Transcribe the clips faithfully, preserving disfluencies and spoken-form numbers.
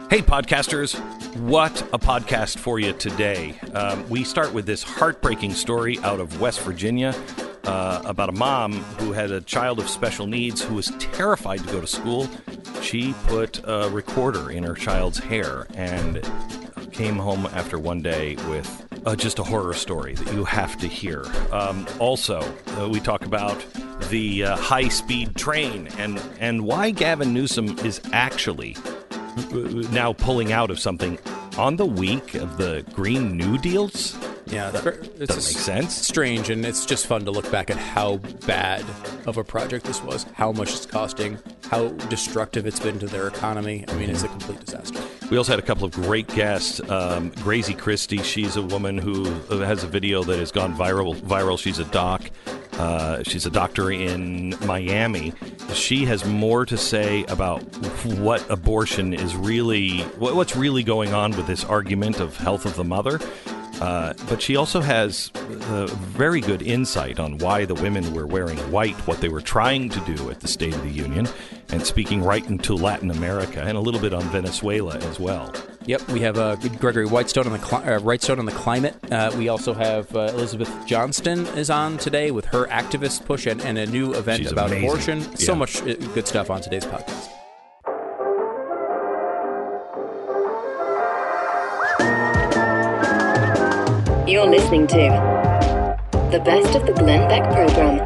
Hey, podcasters. What a podcast for you today. Um, we start with this heartbreaking story out of West Virginia uh, about a mom who had a child of special needs who was terrified to go to school. She put a recorder in her child's hair and came home after one day with uh, just a horror story that you have to hear. Um, also, uh, we talk about the uh, high-speed train and, and why Gavin Newsom is actually now pulling out of something on the week of the Green New Deals. Yeah, that it's doesn't make sense. Strange, and it's just fun to look back at how bad of a project this was, how much it's costing, how destructive it's been to their economy. I mean, it's a complete disaster. We also had a couple of great guests. Um, Gracie Christie, she's a woman who has a video that has gone viral. Viral. She's a doc. Uh, she's a doctor in Miami. She has more to say about what abortion is really, what's really going on with this argument of health of the mother. Uh, but she also has a very good insight on why the women were wearing white, what they were trying to do at the State of the Union, and speaking right into Latin America, and a little bit on Venezuela as well. Yep, we have uh, Gregory Whitestone on the cli- uh, Whitestone on the climate. Uh, we also have uh, Elizabeth Johnston is on today with her activist push and, and a new event She's about amazing. abortion. Yeah. So much uh, good stuff on today's podcast. You're listening to the best of the Glenn Beck program.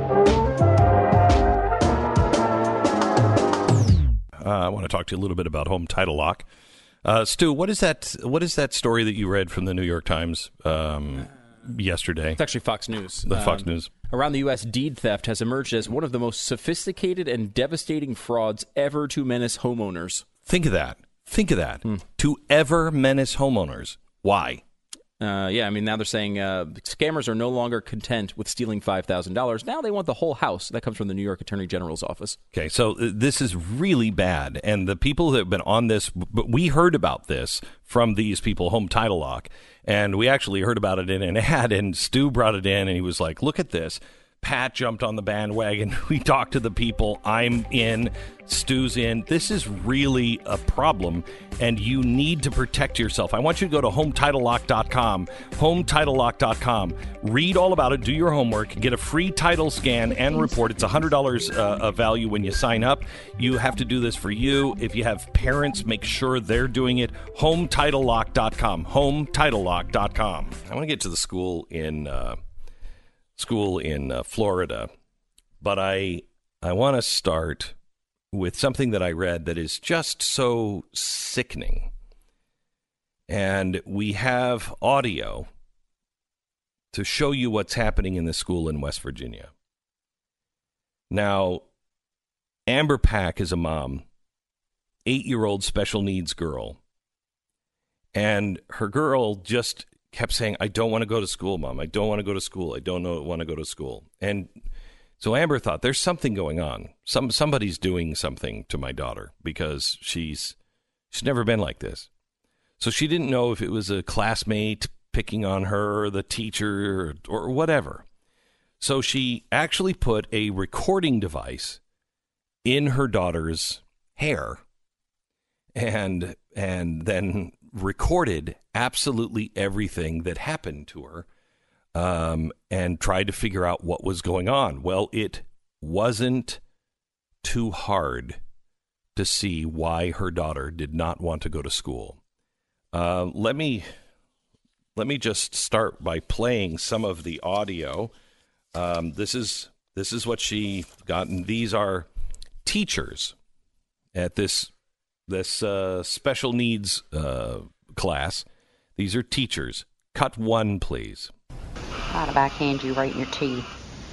Uh, I want to talk to you a little bit about home title lock. Uh, Stu, what is that? What is that story that you read from the New York Times um, yesterday? It's actually Fox News. The Fox Um, News. Around the U S, deed theft has emerged as one of the most sophisticated and devastating frauds ever to menace homeowners. Think of that. Think of that. Hmm. To ever menace homeowners. Why? Uh, yeah, I mean, now they're saying uh, scammers are no longer content with stealing five thousand dollars. Now they want the whole house. That comes from the New York Attorney General's office. Okay, so uh, this is really bad. And the people that have been on this, but we heard about this from these people, Home Title Lock, and we actually heard about it in an ad, and Stu brought it in, and he was like, look at this. Pat jumped on the bandwagon. We talked to the people. I'm in. Stu's in. This is really a problem, and you need to protect yourself. I want you to go to home title lock dot com, home title lock dot com. Read all about it. Do your homework. Get a free title scan and report. It's one hundred dollars uh, of value when you sign up. You have to do this for you. If you have parents, make sure they're doing it. home title lock dot com, home title lock dot com. I want to get to the school in... Uh, school in uh, Florida, but I I want to start with something that I read that is just so sickening. And we have audio to show you what's happening in the school in West Virginia. Now, Amber Pack is a mom, eight-year-old special needs girl, and her girl just kept saying, I don't want to go to school, Mom. I don't want to go to school. I don't know, want to go to school. And so Amber thought, there's something going on. Some Somebody's doing something to my daughter because she's she's never been like this. So she didn't know if it was a classmate picking on her, or the teacher, or, or whatever. So she actually put a recording device in her daughter's hair and and then recorded absolutely everything that happened to her um, and tried to figure out what was going on. Well, it wasn't too hard to see why her daughter did not want to go to school. Uh, let me let me just start by playing some of the audio. Um, this is this is what she got, and these are teachers at this this uh, special needs uh, class. These are teachers. Cut one, please. Try to backhand you right in your teeth.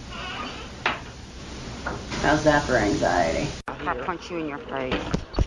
How's that for anxiety? I'll punch you in your face.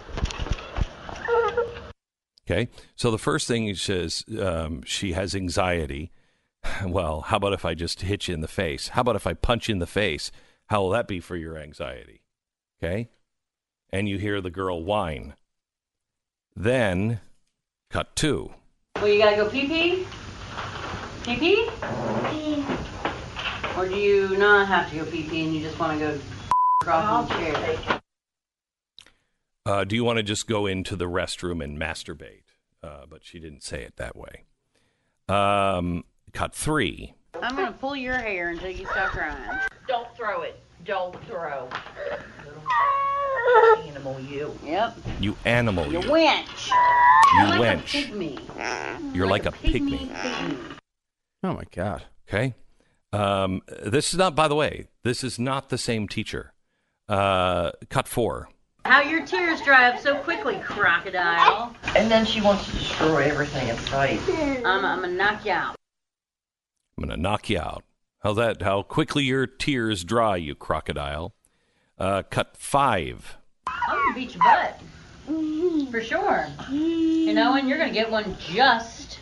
Okay, so the first thing he says, um, she has anxiety. Well, how about if I just hit you in the face? How about if I punch you in the face? How will that be for your anxiety? Okay, and you hear the girl whine. Then, cut two. Well, you gotta go pee-pee? Pee-pee? Pee. Or do you not have to go pee-pee and you just want to go across the chair? Uh, do you want to just go into the restroom and masturbate? Uh, but she didn't say it that way. Um, cut three. I'm going to pull your hair until you stop crying. Don't throw it. Don't throw. Little animal, you. Yep. You animal. You You, wench. you You're like wench. a pygmy. You're like, a pygmy. pygmy. Oh, my God. Okay. Um, this is not, by the way, this is not the same teacher. Uh, cut four. How your tears dry up so quickly, crocodile. And then she wants to destroy everything in sight. I'm, I'm going to knock you out. I'm going to knock you out. How's that? How quickly your tears dry, you crocodile. Uh, cut five. I'm going to beat your butt. For sure. You know, and you're going to get one just,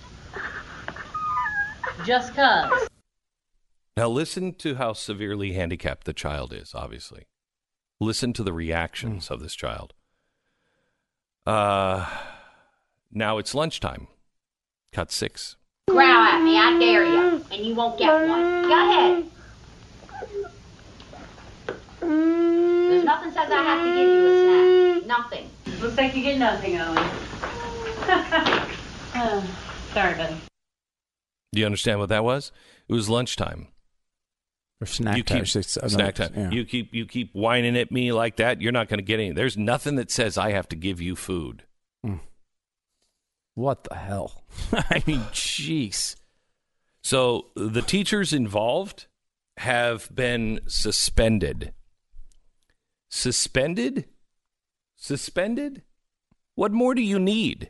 just cuz. Now listen to how severely handicapped the child is, obviously. Listen to the reactions of this child. Uh, now it's lunchtime. Cut six. Growl at me, I dare you, and you won't get one. Go ahead. There's nothing says I have to give you a snack. Nothing. Looks like you get nothing, Owen. Oh, sorry, buddy. Do you understand what that was? It was lunchtime. Or snack You time. keep, It's another- snack time. yeah. You keep you keep whining at me like that. You're not going to get any. There's nothing that says I have to give you food. What the hell? I mean, jeez. So the teachers involved have been suspended. Suspended? Suspended? What more do you need?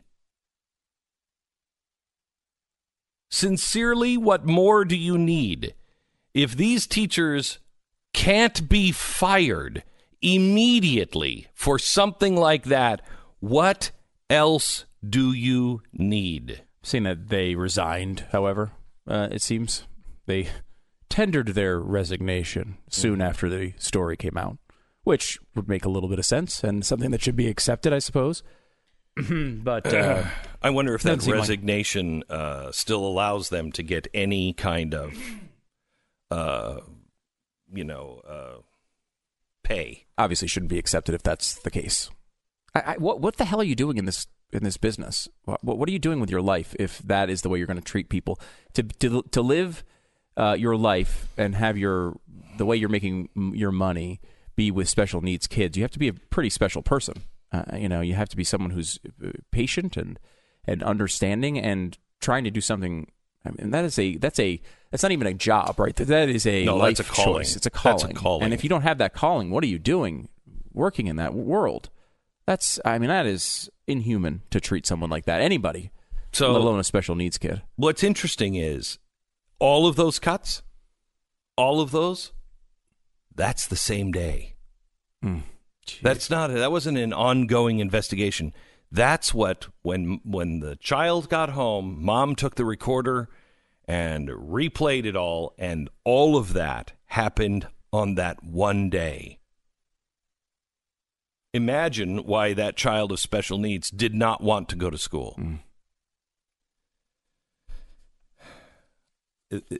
Sincerely, what more do you need? If these teachers can't be fired immediately for something like that, what else do you need? Seeing that they resigned, however, uh, it seems they tendered their resignation soon after the story came out, which would make a little bit of sense and something that should be accepted, I suppose. But uh, I wonder if that doesn't seem like- resignation uh, still allows them to get any kind of, uh, you know, uh, pay. obviously shouldn't be accepted if that's the case. I, I, what what the hell are you doing in this in this business? What, what are you doing with your life if that is the way you're going to treat people? To to to live uh, your life and have your the way you're making your money be with special needs kids, you have to be a pretty special person. Uh, you know, you have to be someone who's patient and and understanding and trying to do something. I mean, that is a that's a that's not even a job, right? That is a No, life that's a calling. choice. It's a calling. That's a calling. And if you don't have that calling, what are you doing working in that world? That's I mean, that is inhuman to treat someone like that. Anybody, So let alone a special needs kid. what's interesting is all of those cuts, all of those, that's the same day. Mm. That's not that wasn't an ongoing investigation. That's what when when the child got home, mom took the recorder and replayed it all, and all of that happened on that one day. Imagine why that child of special needs did not want to go to school. Mm. It- it-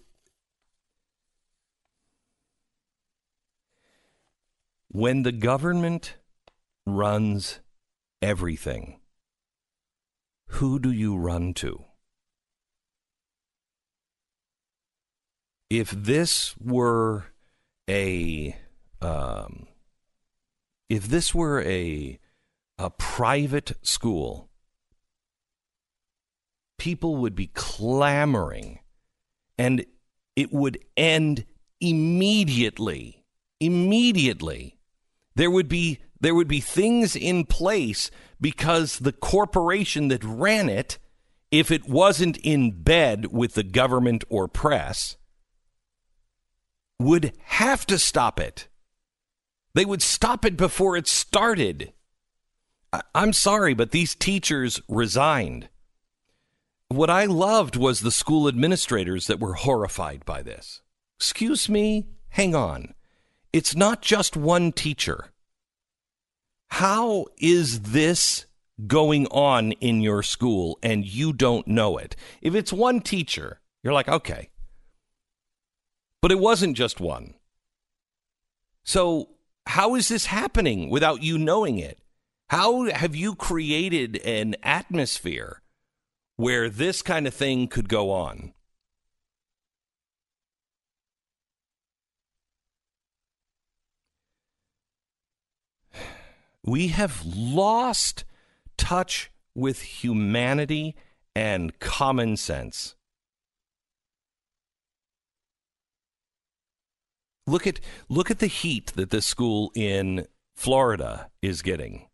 when the government runs everything, who do you run to? If this were a, um, if this were a, a private school, people would be clamoring, and it would end immediately. Immediately. There would be there would be things in place because the corporation that ran it, if it wasn't in bed with the government or press, would have to stop it. They would stop it before it started. I- I'm sorry, but these teachers resigned. What I loved was the school administrators that were horrified by this. Excuse me, hang on. It's not just one teacher. How is this going on in your school and you don't know it? If it's one teacher, you're like, okay. But it wasn't just one. So how is this happening without you knowing it? How have you created an atmosphere where this kind of thing could go on? We have lost touch with humanity and common sense. Look at look at the heat that this school in Florida is getting.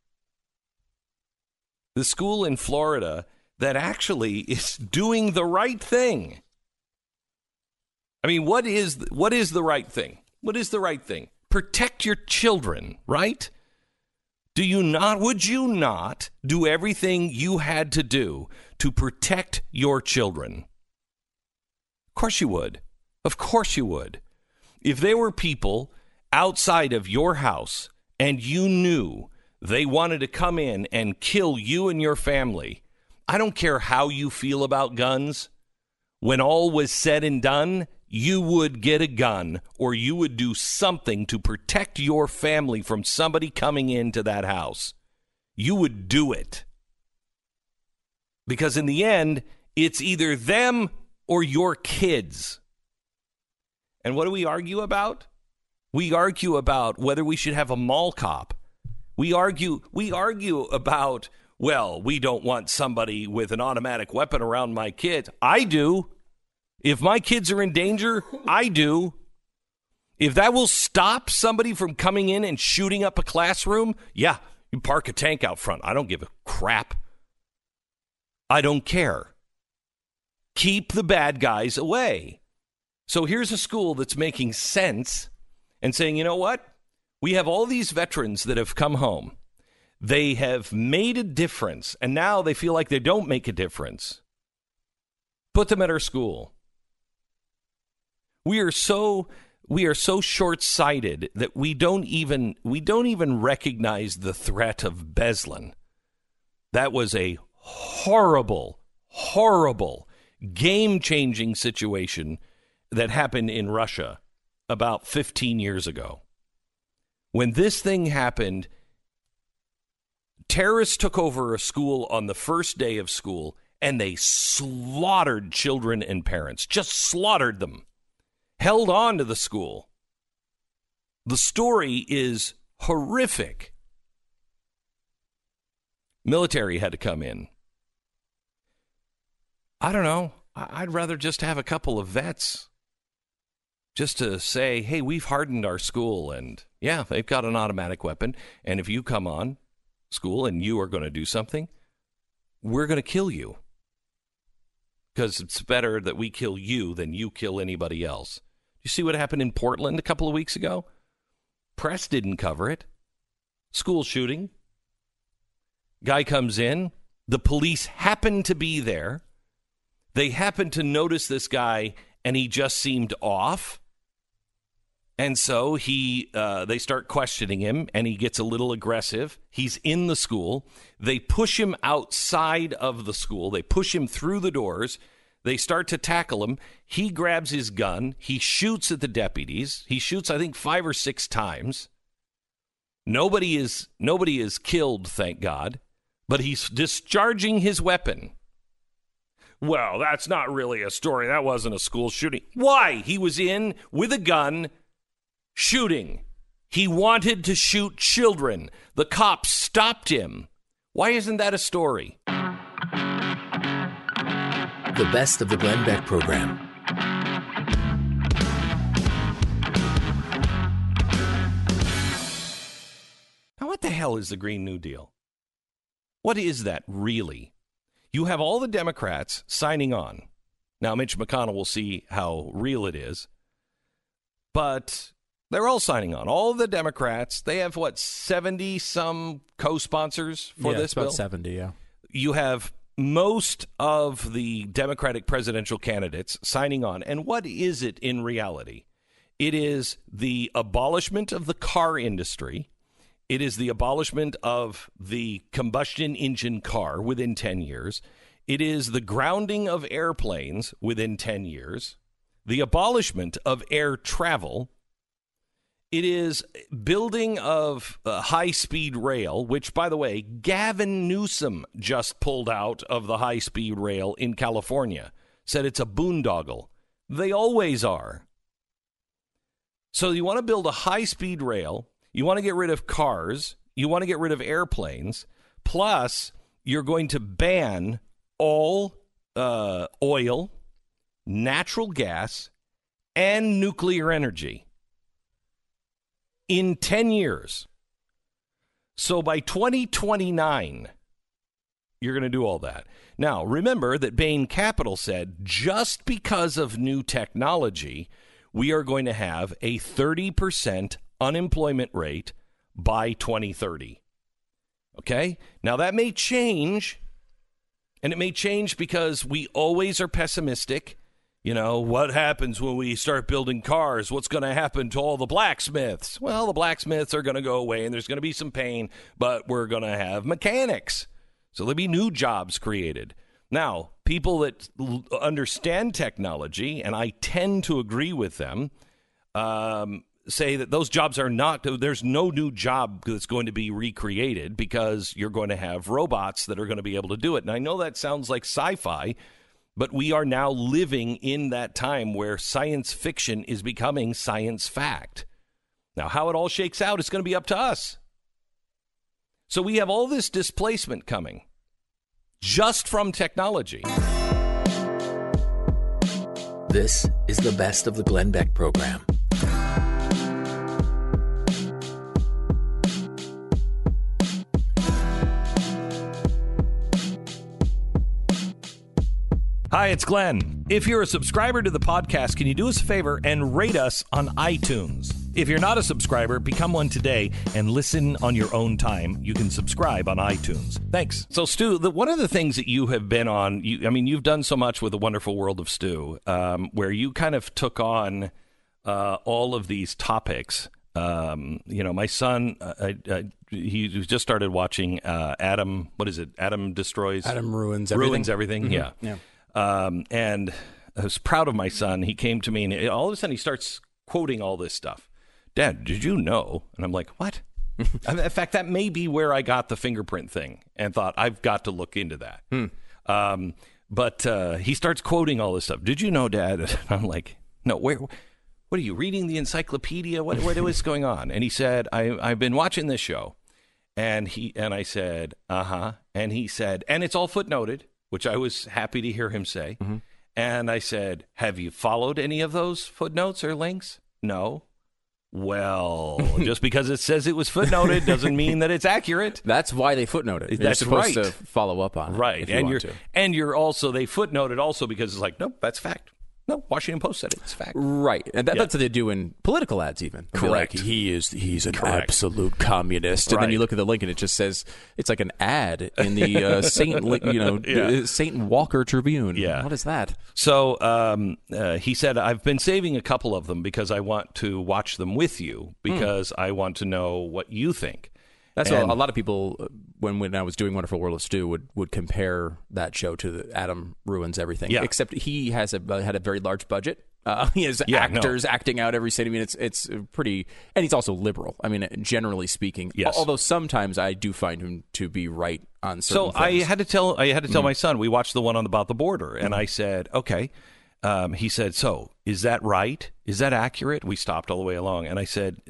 The school in Florida that actually is doing the right thing. I mean, what is what is the right thing? What is the right thing? Protect your children, right? Do you not, would you not do everything you had to do to protect your children? Of course you would. Of course you would. If there were people outside of your house and you knew they wanted to come in and kill you and your family, I don't care how you feel about guns. When all was said and done, you would get a gun or you would do something to protect your family from somebody coming into that house. You would do it. Because in the end, it's either them or your kids. And what do we argue about? We argue about whether we should have a mall cop. We argue, we argue about, well, we don't want somebody with an automatic weapon around my kids. I do. If my kids are in danger, I do. If that will stop somebody from coming in and shooting up a classroom, yeah, you park a tank out front. I don't give a crap. I don't care. Keep the bad guys away. So here's a school that's making sense and saying, you know what? We have all these veterans that have come home. They have made a difference, and now they feel like they don't make a difference. Put them at our school. We are so we are so short-sighted that we don't even we don't even recognize the threat of Beslan. That was a horrible, horrible, game-changing situation that happened in Russia about fifteen years ago. When this thing happened, terrorists took over a school on the first day of school, and they slaughtered children and parents, just slaughtered them. Held on to the school. The story is horrific. Military had to come in. I don't know. I'd rather just have a couple of vets just to say, hey, we've hardened our school, and yeah, they've got an automatic weapon, and if you come on school and you are going to do something, we're going to kill you. Because it's better that we kill you than you kill anybody else. You see what happened in Portland a couple of weeks ago? Press didn't cover it. School shooting. Guy comes in. The police happen to be there. They happen to notice this guy, and he just seemed off. And so he, uh, they start questioning him, and he gets a little aggressive. He's in the school. They push him outside of the school. They push him through the doors. They start to tackle him. He grabs his gun. He shoots at the deputies. He shoots, I think, five or six times. Nobody is nobody is killed, thank God. But he's discharging his weapon. Well, that's not really a story. That wasn't a school shooting. Why? He was in with a gun shooting. He wanted to shoot children. The cops stopped him. Why isn't that a story? The best of the Glenn Beck program. Now, what the hell is the Green New Deal? What is that really? You have all the Democrats signing on. Now, Mitch McConnell will see how real it is. But they're all signing on. All the Democrats, they have, what, seventy-some co-sponsors for yeah, this it's about bill? seventy, yeah. You have most of the Democratic presidential candidates signing on. And what is it in reality? It is the abolishment of the car industry. It is the abolishment of the combustion engine car within ten years. It is the grounding of airplanes within ten years. The abolishment of air travel. It is building of uh, high-speed rail, which, by the way, Gavin Newsom just pulled out of the high-speed rail in California. Said it's a boondoggle. They always are. So you want to build a high-speed rail. You want to get rid of cars. You want to get rid of airplanes. Plus, you're going to ban all uh, oil, natural gas, and nuclear energy in ten years. So by twenty twenty-nine, you're going to do all that. Now, remember that Bain Capital said just because of new technology, we are going to have a thirty percent unemployment rate by twenty thirty. Okay? Now, that may change, and it may change because we always are pessimistic. You know, what happens when we start building cars? What's going to happen to all the blacksmiths? Well, the blacksmiths are going to go away, and there's going to be some pain, but we're going to have mechanics. So there'll be new jobs created. Now, people that l- understand technology, and I tend to agree with them, um, say that those jobs are not, there's no new job that's going to be recreated because you're going to have robots that are going to be able to do it. And I know that sounds like sci-fi, but we are now living in that time where science fiction is becoming science fact. Now, how it all shakes out is going to be up to us. So we have all this displacement coming just from technology. This is the best of the Glenn Beck program. Hi, it's Glenn. If you're a subscriber to the podcast, can you do us a favor and rate us on iTunes? If you're not a subscriber, become one today and listen on your own time. You can subscribe on iTunes. Thanks. So, Stu, the, one of the things that you have been on, you, I mean, you've done so much with The Wonderful World of Stu, um, where you kind of took on uh, all of these topics. Um, you know, my son, uh, I, I, he just started watching uh, Adam, what is it? Adam Destroys? Adam Ruins Everything. Ruins Everything, mm-hmm. yeah. Yeah. Um, and I was proud of my son. He came to me, and all of a sudden he starts quoting all this stuff. Dad, did you know? And I'm like, what? In fact, that may be where I got the fingerprint thing and thought, I've got to look into that. Hmm. Um, but uh, he starts quoting all this stuff. Did you know, Dad? And I'm like, no, where? What are you reading? The encyclopedia? What, what is going on? And he said, I, I've been watching this show. And he and I said, uh-huh. And he said, and it's all footnoted, which I was happy to hear him say. Mm-hmm. And I said, have you followed any of those footnotes or links? No. Well, just because it says it was footnoted doesn't mean that it's accurate. That's why they footnote it. That's you're supposed right. to follow up on it. Right. If you and want you're to. and you're also they footnoted also because it's like, nope, that's fact. No, Washington Post said it. It's fact. Right. And that, Yeah. that's what they do in political ads even. They'll be Correct. Like, he is he's an Correct. absolute communist. And Right. then you look at the link and it just says it's like an ad in the uh, Saint you know Yeah. Saint Walker Tribune. Yeah. What is that? So um, uh, he said, I've been saving a couple of them because I want to watch them with you because I want to know what you think. That's And- a, a lot of people, uh, when when I was doing Wonderful World of Stu, would, would compare that show to the Adam Ruins Everything. Yeah. Except he has a had a very large budget. Uh, he has Yeah, actors acting out every scene. I mean, it's it's pretty, and he's also liberal. I mean, generally speaking. Yes. Although sometimes I do find him to be right on certain So I things. had to tell I had to tell my son, we watched the one on about the border, and I said, okay. Um, he said, so is that right? Is that accurate? We stopped all the way along, and I said,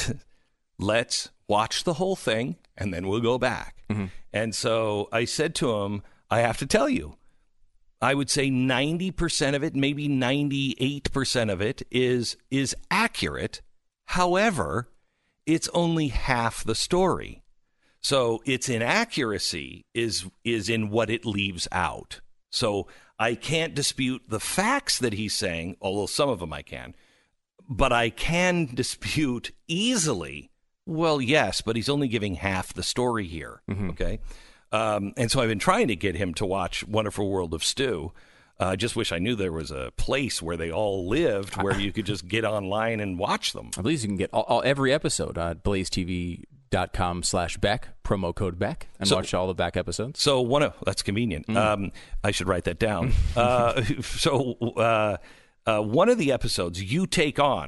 let's watch the whole thing, and then we'll go back. Mm-hmm. And so I said to him, I have to tell you, I would say ninety percent of it, maybe ninety-eight percent of it is is accurate. However, it's only half the story. So its inaccuracy is is in what it leaves out. So I can't dispute the facts that he's saying, although some of them I can. But I can dispute easily, well, yes, but he's only giving half the story here. Mm-hmm. Okay? Um, and so I've been trying to get him to watch Wonderful World of Stu. I uh, just wish I knew there was a place where they all lived where you could just get online and watch them. I believe you can get all, all, every episode at blaze t v dot com slash Beck, promo code Beck, and So- watch all the back episodes. So one of that's convenient. Mm. Um, I should write that down. uh, so uh, uh, one of the episodes you take on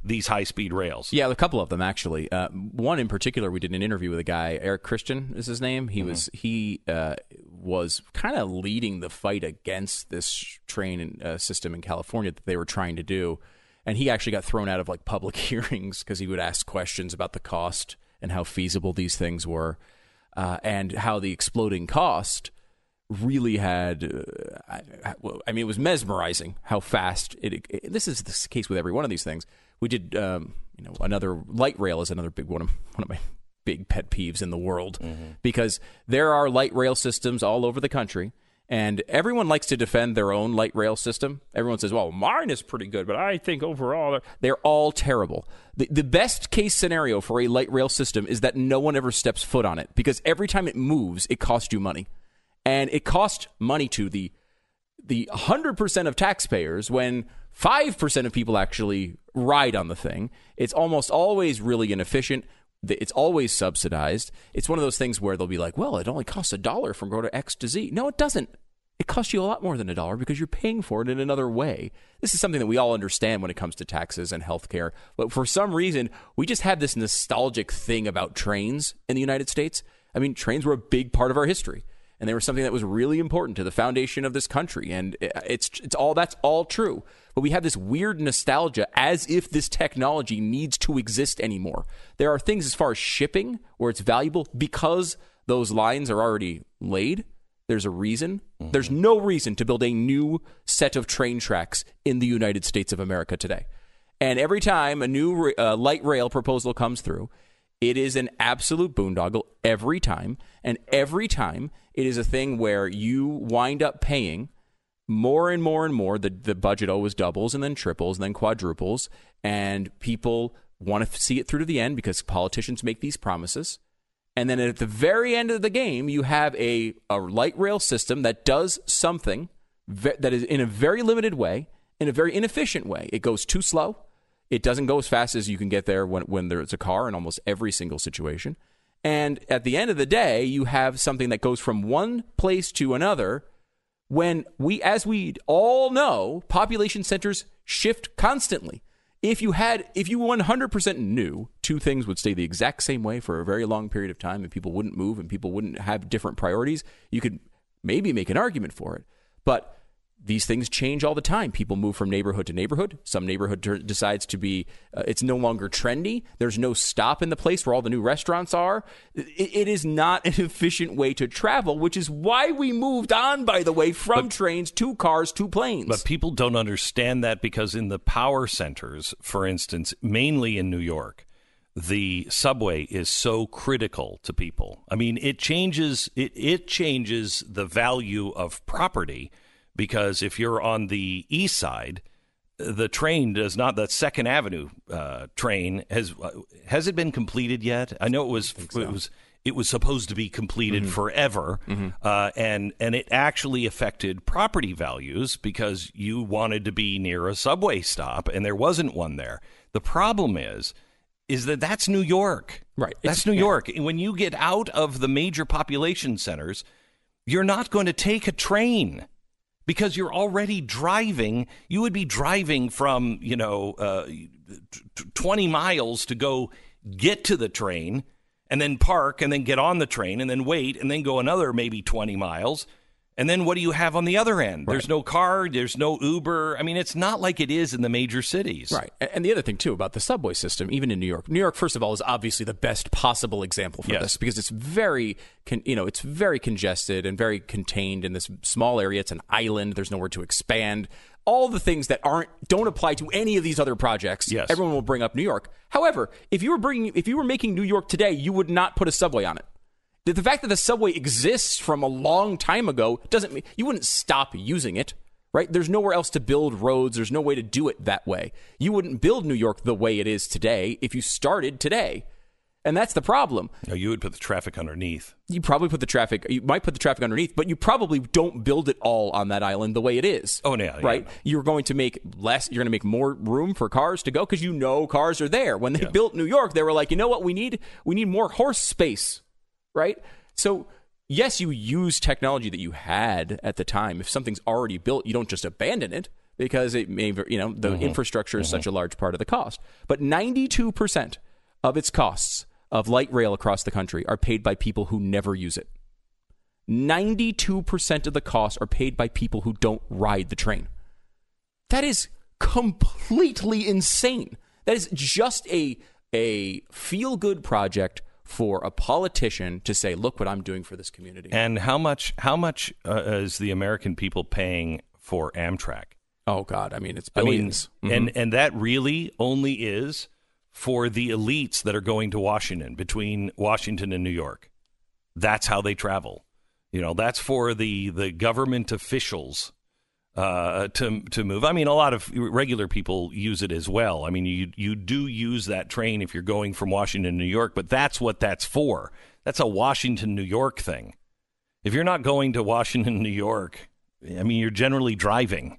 these high-speed rails. Yeah, a couple of them actually. Uh, one in particular, we did an interview with a guy, Eric Christian is his name. He mm-hmm. was he uh, was kind of leading the fight against this train uh, system in California that they were trying to do, and he actually got thrown out of like public hearings because he would ask questions about the cost and how feasible these things were, uh, and how the exploding cost really had, uh, I, I mean, it was mesmerizing how fast it, it. This is the case with every one of these things. We did, um, you know, another light rail is another big one of one of my big pet peeves in the world, mm-hmm. because there are light rail systems all over the country, and everyone likes to defend their own light rail system. Everyone says, "Well, mine is pretty good, but I think overall they're, they're all terrible." The, the best case scenario for a light rail system is that no one ever steps foot on it, because every time it moves, it costs you money. And it costs money to the the one hundred percent of taxpayers when five percent of people actually ride on the thing. It's almost always really inefficient. It's always subsidized. It's one of those things where they'll be like, well, it only costs a dollar from go to X to Z. No, it doesn't. It costs you a lot more than a dollar because you're paying for it in another way. This is something that we all understand when it comes to taxes and healthcare. But for some reason, we just have this nostalgic thing about trains in the United States. I mean, trains were a big part of our history. And they were something that was really important to the foundation of this country. And it's it's all that's all true. But we have this weird nostalgia as if this technology needs to exist anymore. There are things as far as shipping where it's valuable because those lines are already laid. There's a reason. Mm-hmm. There's no reason to build a new set of train tracks in the United States of America today. And every time a new uh, light rail proposal comes through, it is an absolute boondoggle every time. And every time it is a thing where you wind up paying more and more and more. The, the budget always doubles and then triples and then quadruples. And people want to see it through to the end because politicians make these promises. And then at the very end of the game, you have a, a light rail system that does something ve- that is in a very limited way, in a very inefficient way. It goes too slow. It doesn't go as fast as you can get there when, when there's a car in almost every single situation. And at the end of the day, you have something that goes from one place to another when we, as we all know, population centers shift constantly. If you had, if you one hundred percent knew two things would stay the exact same way for a very long period of time and people wouldn't move and people wouldn't have different priorities, you could maybe make an argument for it. But these things change all the time. People move from neighborhood to neighborhood. Some neighborhood ter- decides to be, uh, it's no longer trendy. There's no stop in the place where all the new restaurants are. It, it is not an efficient way to travel, which is why we moved on, by the way, from but, trains to cars to planes. But people don't understand that because in the power centers, for instance, mainly in New York, the subway is so critical to people. I mean, it changes, it, it changes the value of property. Because if you're on the east side, the train does not. The Second Avenue uh, train has uh, has it been completed yet? I know it was. So. It was. It was supposed to be completed mm-hmm. forever, mm-hmm. Uh, and and it actually affected property values because you wanted to be near a subway stop and there wasn't one there. The problem is, is that that's New York, right? That's it's, New yeah. York. When you get out of the major population centers, you're not going to take a train. Because you're already driving, you would be driving from, you know, uh, twenty miles to go get to the train and then park and then get on the train and then wait and then go another maybe twenty miles. And then what do you have on the other end? Right. There's no car. There's no Uber. I mean, it's not like it is in the major cities. Right. And the other thing, too, about the subway system, even in New York. New York, first of all, is obviously the best possible example for yes. this because it's very, con- you know, it's very congested and very contained in this small area. It's an island. There's nowhere to expand. All the things that aren't don't apply to any of these other projects. Yes. Everyone will bring up New York. However, if you were bringing, if you were making New York today, you would not put a subway on it. The fact that the subway exists from a long time ago doesn't mean you wouldn't stop using it, right? There's nowhere else to build roads. There's no way to do it that way. You wouldn't build New York the way it is today if you started today. And that's the problem. No, you would put the traffic underneath. You probably put the traffic, you might put the traffic underneath, but you probably don't build it all on that island the way it is. Oh, yeah. Right? Yeah. You're going to make less, you're going to make more room for cars to go because you know cars are there. When they yeah. built New York, they were like, you know what we need? We need more horse space, right? So, yes, you use technology that you had at the time. If something's already built, you don't just abandon it. because it may, you know, the Mm-hmm. infrastructure is Mm-hmm. such a large part of the cost. But ninety-two percent of its costs of light rail across the country are paid by people who never use it. ninety-two percent of the costs are paid by people who don't ride the train. That is completely insane. That is just a a feel-good project for a politician to say, look what I'm doing for this community. And how much how much uh, is the American people paying for Amtrak? Oh, God. I mean, it's I mean, billions. and Mhm. and that really only is for the elites that are going to Washington, between Washington and New York. That's how they travel. You know, that's for the the government officials uh, to to move. I mean, a lot of regular people use it as well. I mean, you you do use that train if you're going from Washington to New York, but that's what that's for. That's a Washington, New York thing. If you're not going to Washington, New York, I mean, you're generally driving.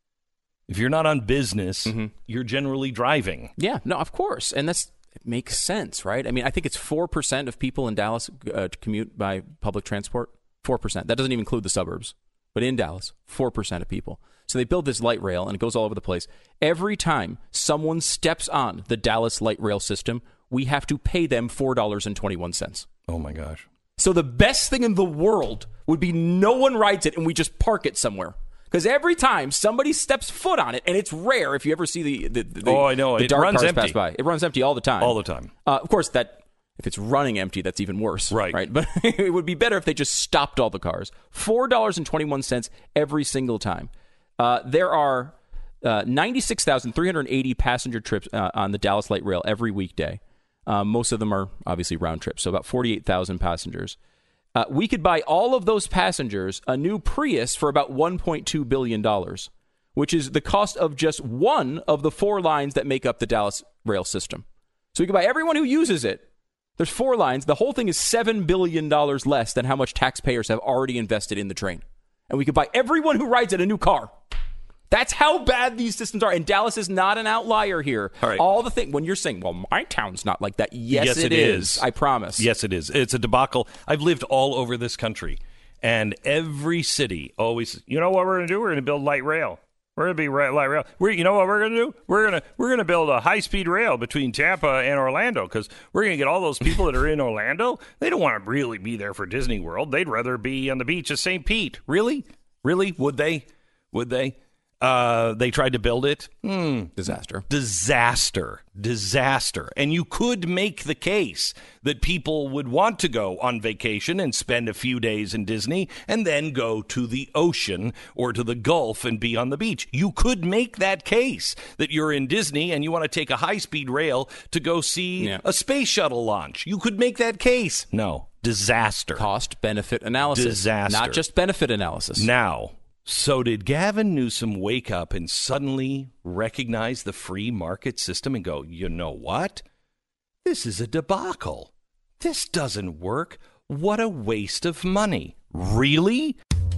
If you're not on business, Mm-hmm. you're generally driving. Yeah, no, of course. And that's it makes sense, right? I mean, I think it's four percent of people in Dallas uh, commute by public transport. four percent. That doesn't even include the suburbs. But in Dallas, four percent of people. So they build this light rail, and it goes all over the place. Every time someone steps on the Dallas light rail system, we have to pay them four dollars and twenty-one cents. Oh, my gosh. So the best thing in the world would be no one rides it, and we just park it somewhere. Because every time somebody steps foot on it, and it's rare if you ever see the, the, the, Oh, I know. the It dark runs cars empty. pass by. It runs empty all the time. All the time. Uh, of course, that if it's running empty, that's even worse. Right. Right. But it would be better if they just stopped all the cars. four dollars and twenty-one cents every single time. Uh, there are uh, ninety-six thousand three hundred eighty passenger trips uh, on the Dallas Light Rail every weekday. Um, most of them are obviously round trips, so about forty-eight thousand passengers. Uh, we could buy all of those passengers a new Prius for about one point two billion dollars, which is the cost of just one of the four lines that make up the Dallas rail system. So we could buy everyone who uses it. There's four lines. The whole thing is seven billion dollars less than how much taxpayers have already invested in the train. And we could buy everyone who rides it a new car. That's how bad these systems are. And Dallas is not an outlier here. All right. All the thing when you're saying, well, my town's not like that. Yes, Yes, it it is. is. I promise. Yes, it is. It's a debacle. I've lived all over this country, and every city always, you know what we're going to do? We're going to build light rail. We're going to be ra- light rail. We're, you know what we're going to do? We're going to we're going to build a high speed rail between Tampa and Orlando, because we're going to get all those people that are in Orlando. They don't want to really be there for Disney World. They'd rather be on the beach of Saint Pete. Really, really? Would they? Would they? Uh, they tried to build it. Hmm. Disaster. Disaster. Disaster. And you could make the case that people would want to go on vacation and spend a few days in Disney and then go to the ocean or to the Gulf and be on the beach. You could make that case that you're in Disney and you want to take a high-speed rail to go see Yeah. a space shuttle launch. You could make that case. No. Disaster. Cost benefit analysis. Disaster. Not just benefit analysis. Now, so did Gavin Newsom wake up and suddenly recognize the free market system and go, you know what? This is a debacle. This doesn't work. What a waste of money. Really?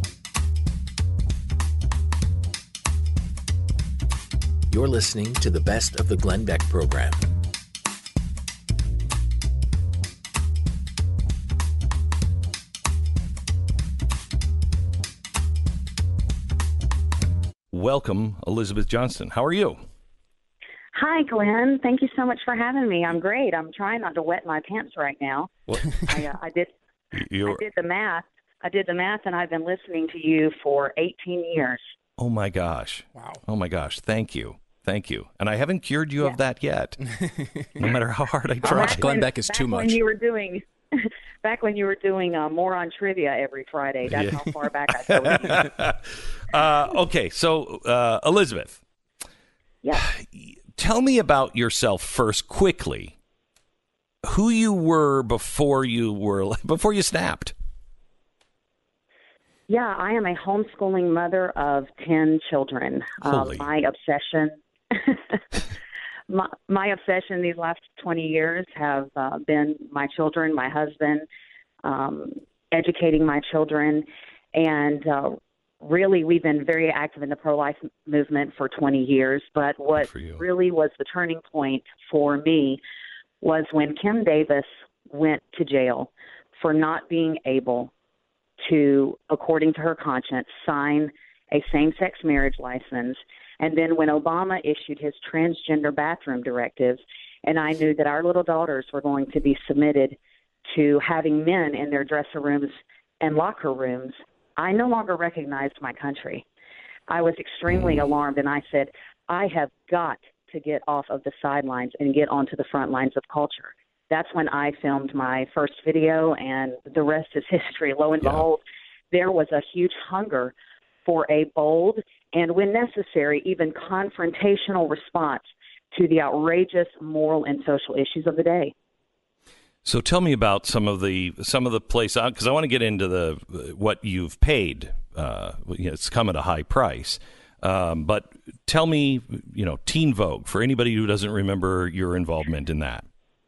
You're listening to the Best of the Glenn Beck program. Welcome, Elizabeth Johnston. How are you? Hi, Glenn. Thank you so much for having me. I'm great. I'm trying not to wet my pants right now. I, uh, I did. You're, I did the math. I did the math, and I've been listening to you for eighteen years. oh, my gosh. Wow. Oh, my gosh. Thank you. Thank you. And I haven't cured you Yeah. of that yet, no matter how hard I How try. much Glenn Beck is back too When much. you were doing, back when you were doing uh, Moron Trivia every Friday. That's Yeah. how far back I go with you. uh, okay, so uh, Elizabeth, Yeah. tell me about yourself first, quickly. Who you were before you were before you snapped? Yeah, I am a homeschooling mother of ten children. Holy. Uh, my obsession, my, my obsession these last twenty years have uh, been my children, my husband, um, educating my children, and uh, really we've been very active in the pro-life movement for twenty years. But what for you. really was the turning point for me was when Kim Davis went to jail for not being able to, according to her conscience, sign a same-sex marriage license. And then when Obama issued his transgender bathroom directives, and I knew that our little daughters were going to be submitted to having men in their dresser rooms and locker rooms, I no longer recognized my country. I was extremely alarmed, and I said, I have got to get off of the sidelines and get onto the front lines of culture. That's when I filmed my first video, and the rest is history. Lo and Yeah. behold, there was a huge hunger for a bold and, when necessary, even confrontational response to the outrageous moral and social issues of the day. So tell me about some of the some of the place, because I want to get into the what you've paid. Uh, you know, it's come at a high price. Um, but tell me, you know, Teen Vogue, for anybody who doesn't remember your involvement in that.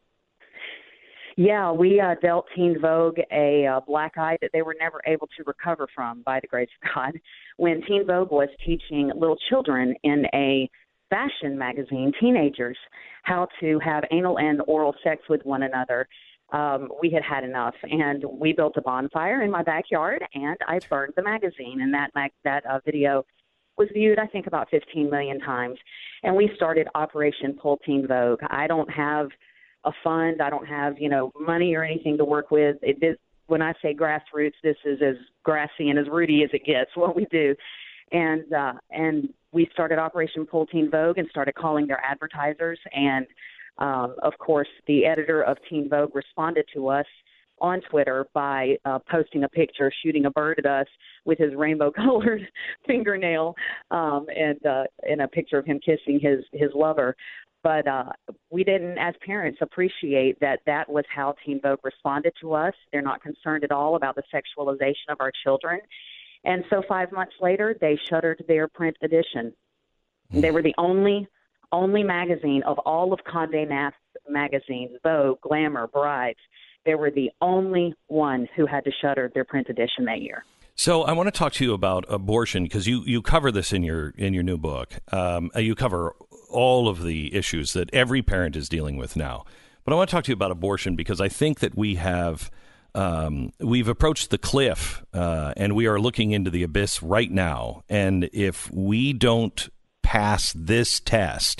Yeah, we uh, dealt Teen Vogue a uh, black eye that they were never able to recover from, by the grace of God. When Teen Vogue was teaching little children in a fashion magazine, teenagers, how to have anal and oral sex with one another, um, we had had enough. And we built a bonfire in my backyard, and I burned the magazine. And that mag- that uh, video was viewed, I think, about fifteen million times. And we started Operation Pull Teen Vogue. I don't have a fund. I don't have, you know, money or anything to work with. It is, when I say grassroots, this is as grassy and as rooty as it gets, what we do. And uh, and we started Operation Pull Teen Vogue and started calling their advertisers. And, um, of course, the editor of Teen Vogue responded to us on Twitter by uh, posting a picture, shooting a bird at us with his rainbow-colored fingernail um, and, uh, and a picture of him kissing his, his lover. But uh, we didn't, as parents, appreciate that that was how Teen Vogue responded to us. They're not concerned at all about the sexualization of our children. And so five months later, they shuttered their print edition. They were the only only magazine of all of Condé Nast magazines, Vogue, Glamour, Brides. They were the only one who had to shutter their print edition that year. So I want to talk to you about abortion, because you, you cover this in your in your new book. Um, you cover all of the issues that every parent is dealing with now. But I want to talk to you about abortion because I think that we have um, we've approached the cliff uh, and we are looking into the abyss right now. And if we don't pass this test,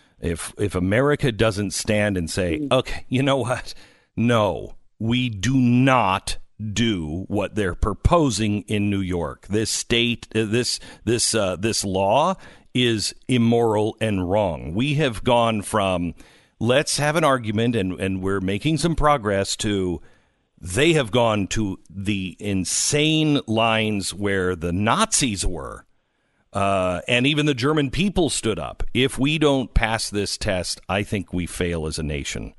if if America doesn't stand and say, okay, you know what? No, we do not do what they're proposing in New York. This state, uh, this this uh, this law is immoral and wrong. We have gone from let's have an argument and, and we're making some progress to they have gone to the insane lines where the Nazis were. Uh, and even the German people stood up. If we don't pass this test, I think we fail as a nation.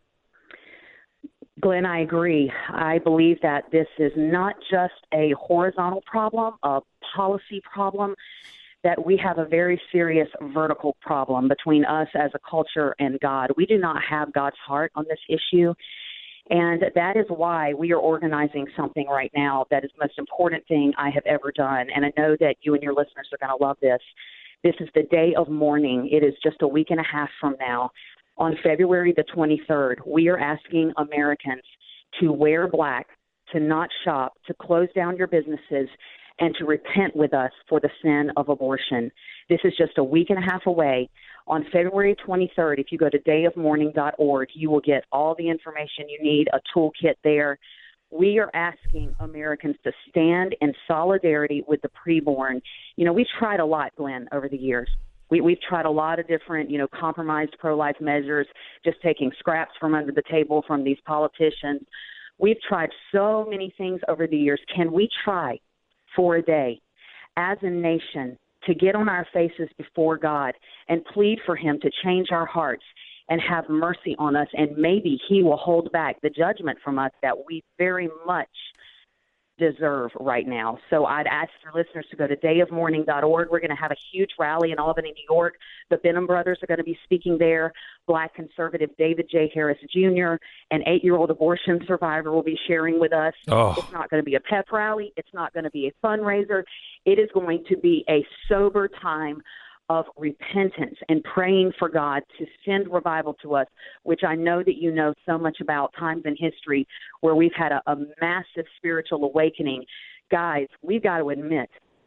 Glenn, I agree. I believe that this is not just a horizontal problem, a policy problem, that we have a very serious vertical problem between us as a culture and God. We do not have God's heart on this issue. And that is why we are organizing something right now that is the most important thing I have ever done. And I know that you and your listeners are going to love this. This is the day of mourning. It is just a week and a half from now. On February the twenty-third, we are asking Americans to wear black, to not shop, to close down your businesses, and to repent with us for the sin of abortion. This is just a week and a half away. On February twenty-third, if you go to day of mourning dot org, you will get all the information you need, a toolkit there. We are asking Americans to stand in solidarity with the preborn. You know, we've tried a lot, Glenn, over the years. We, we've tried a lot of different, you know, compromised pro-life measures, just taking scraps from under the table from these politicians. We've tried so many things over the years. Can we try for a day as a nation to get on our faces before God and plead for him to change our hearts and have mercy on us, and maybe he will hold back the judgment from us that we very much deserve right now. So I'd ask your listeners to go to day of mourning dot org. We're going to have a huge rally in Albany, New York. The Benham brothers are going to be speaking there. Black conservative David J. Harris Junior, an eight-year-old abortion survivor, will be sharing with us. Oh. It's not going to be a pep rally. It's not going to be a fundraiser. It is going to be a sober time of repentance and praying for God to send revival to us, which I know that you know so much about, times in history where we've had a, a massive spiritual awakening. Guys, we've got to admit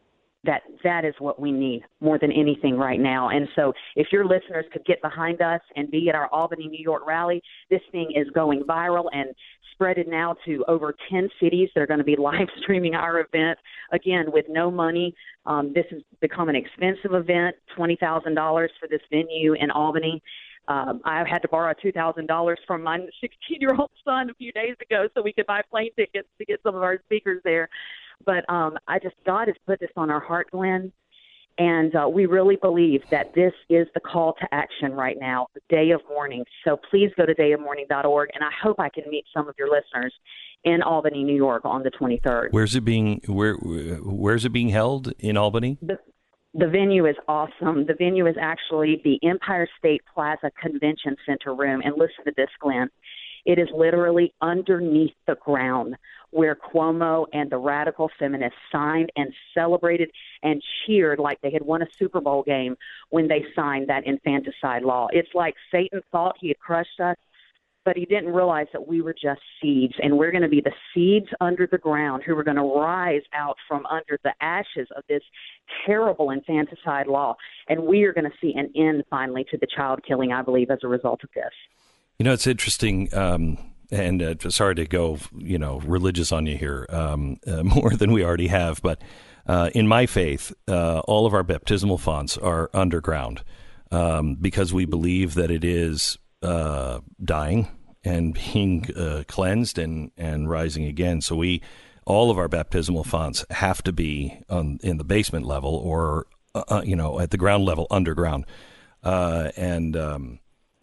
that that is what we need more than anything right now. And so if your listeners could get behind us and be at our Albany, New York rally, this thing is going viral and spreaded now to over ten cities that are going to be live streaming our event. Again, with no money. Um, this has become an expensive event, twenty thousand dollars for this venue in Albany. Um, I had to borrow two thousand dollars from my sixteen-year-old son a few days ago so we could buy plane tickets to get some of our speakers there. But um, I just, God has put this on our heart, Glenn, and uh, we really believe that this is the call to action right now, the day of mourning. So please go to day of mourning dot org, and I hope I can meet some of your listeners in Albany, New York on the twenty-third. Where's it being, where, where's it being held in Albany? The, the venue is awesome. The venue is actually the Empire State Plaza Convention Center room, and listen to this, Glenn. It is literally underneath the ground where Cuomo and the radical feminists signed and celebrated and cheered like they had won a Super Bowl game when they signed that infanticide law. It's like Satan thought he had crushed us, but he didn't realize that we were just seeds, and we're going to be the seeds under the ground who are going to rise out from under the ashes of this terrible infanticide law, and we are going to see an end finally to the child killing, I believe, as a result of this. You know, it's interesting, um, and uh, sorry to go, you know, religious on you here, um, uh, more than we already have, but uh, in my faith, uh, all of our baptismal fonts are underground um, because we believe that it is uh, dying and being uh, cleansed and, and rising again. So we, all of our baptismal fonts have to be on, in the basement level or, uh, you know, at the ground level, underground. Uh, and um,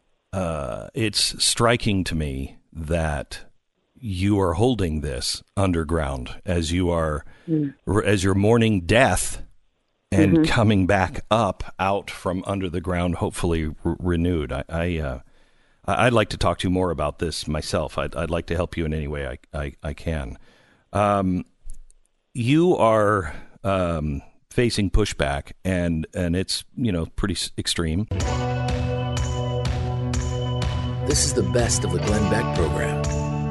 uh, it's striking to me that you are holding this underground as you are, mm. as you're mourning death and mm-hmm. coming back up out from under the ground, hopefully re- renewed. I, I uh, I'd like to talk to you more about this myself. I'd, I'd like to help you in any way I, I, I can. Um, you are um, facing pushback, and, and it's, you know, pretty extreme. This is the best of the Glenn Beck program.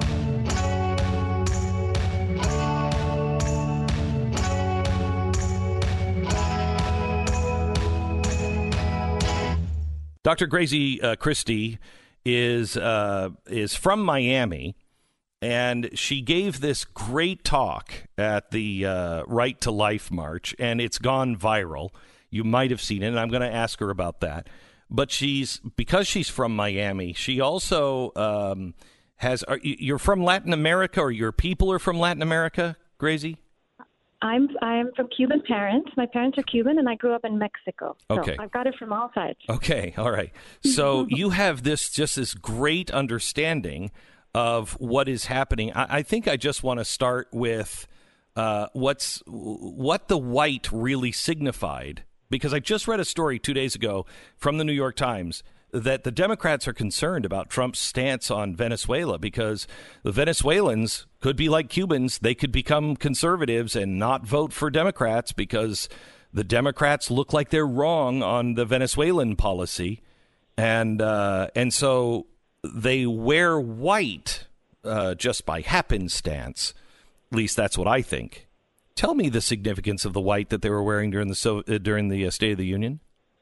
Doctor Grazie uh, Christie is uh, is from Miami, and she gave this great talk at the uh, Right to Life March, and it's gone viral. You might have seen it, and I'm going to ask her about that. But she's because she's from Miami, she also um, has. Are, you're from Latin America, or your people are from Latin America, Grazie? I'm I'm from Cuban parents. My parents are Cuban, and I grew up in Mexico. So okay. I've got it from all sides. Okay, all right. So you have this just this great understanding of what is happening. I, I think I just want to start with uh, what's what the white really signified, because I just read a story two days ago from the New York Times that the Democrats are concerned about Trump's stance on Venezuela because the Venezuelans could be like Cubans. They could become conservatives and not vote for Democrats because the Democrats look like they're wrong on the Venezuelan policy. And uh, and so they wear white uh, just by happenstance. At least that's what I think. Tell me the significance of the white that they were wearing during the so, uh, during the uh, State of the Union.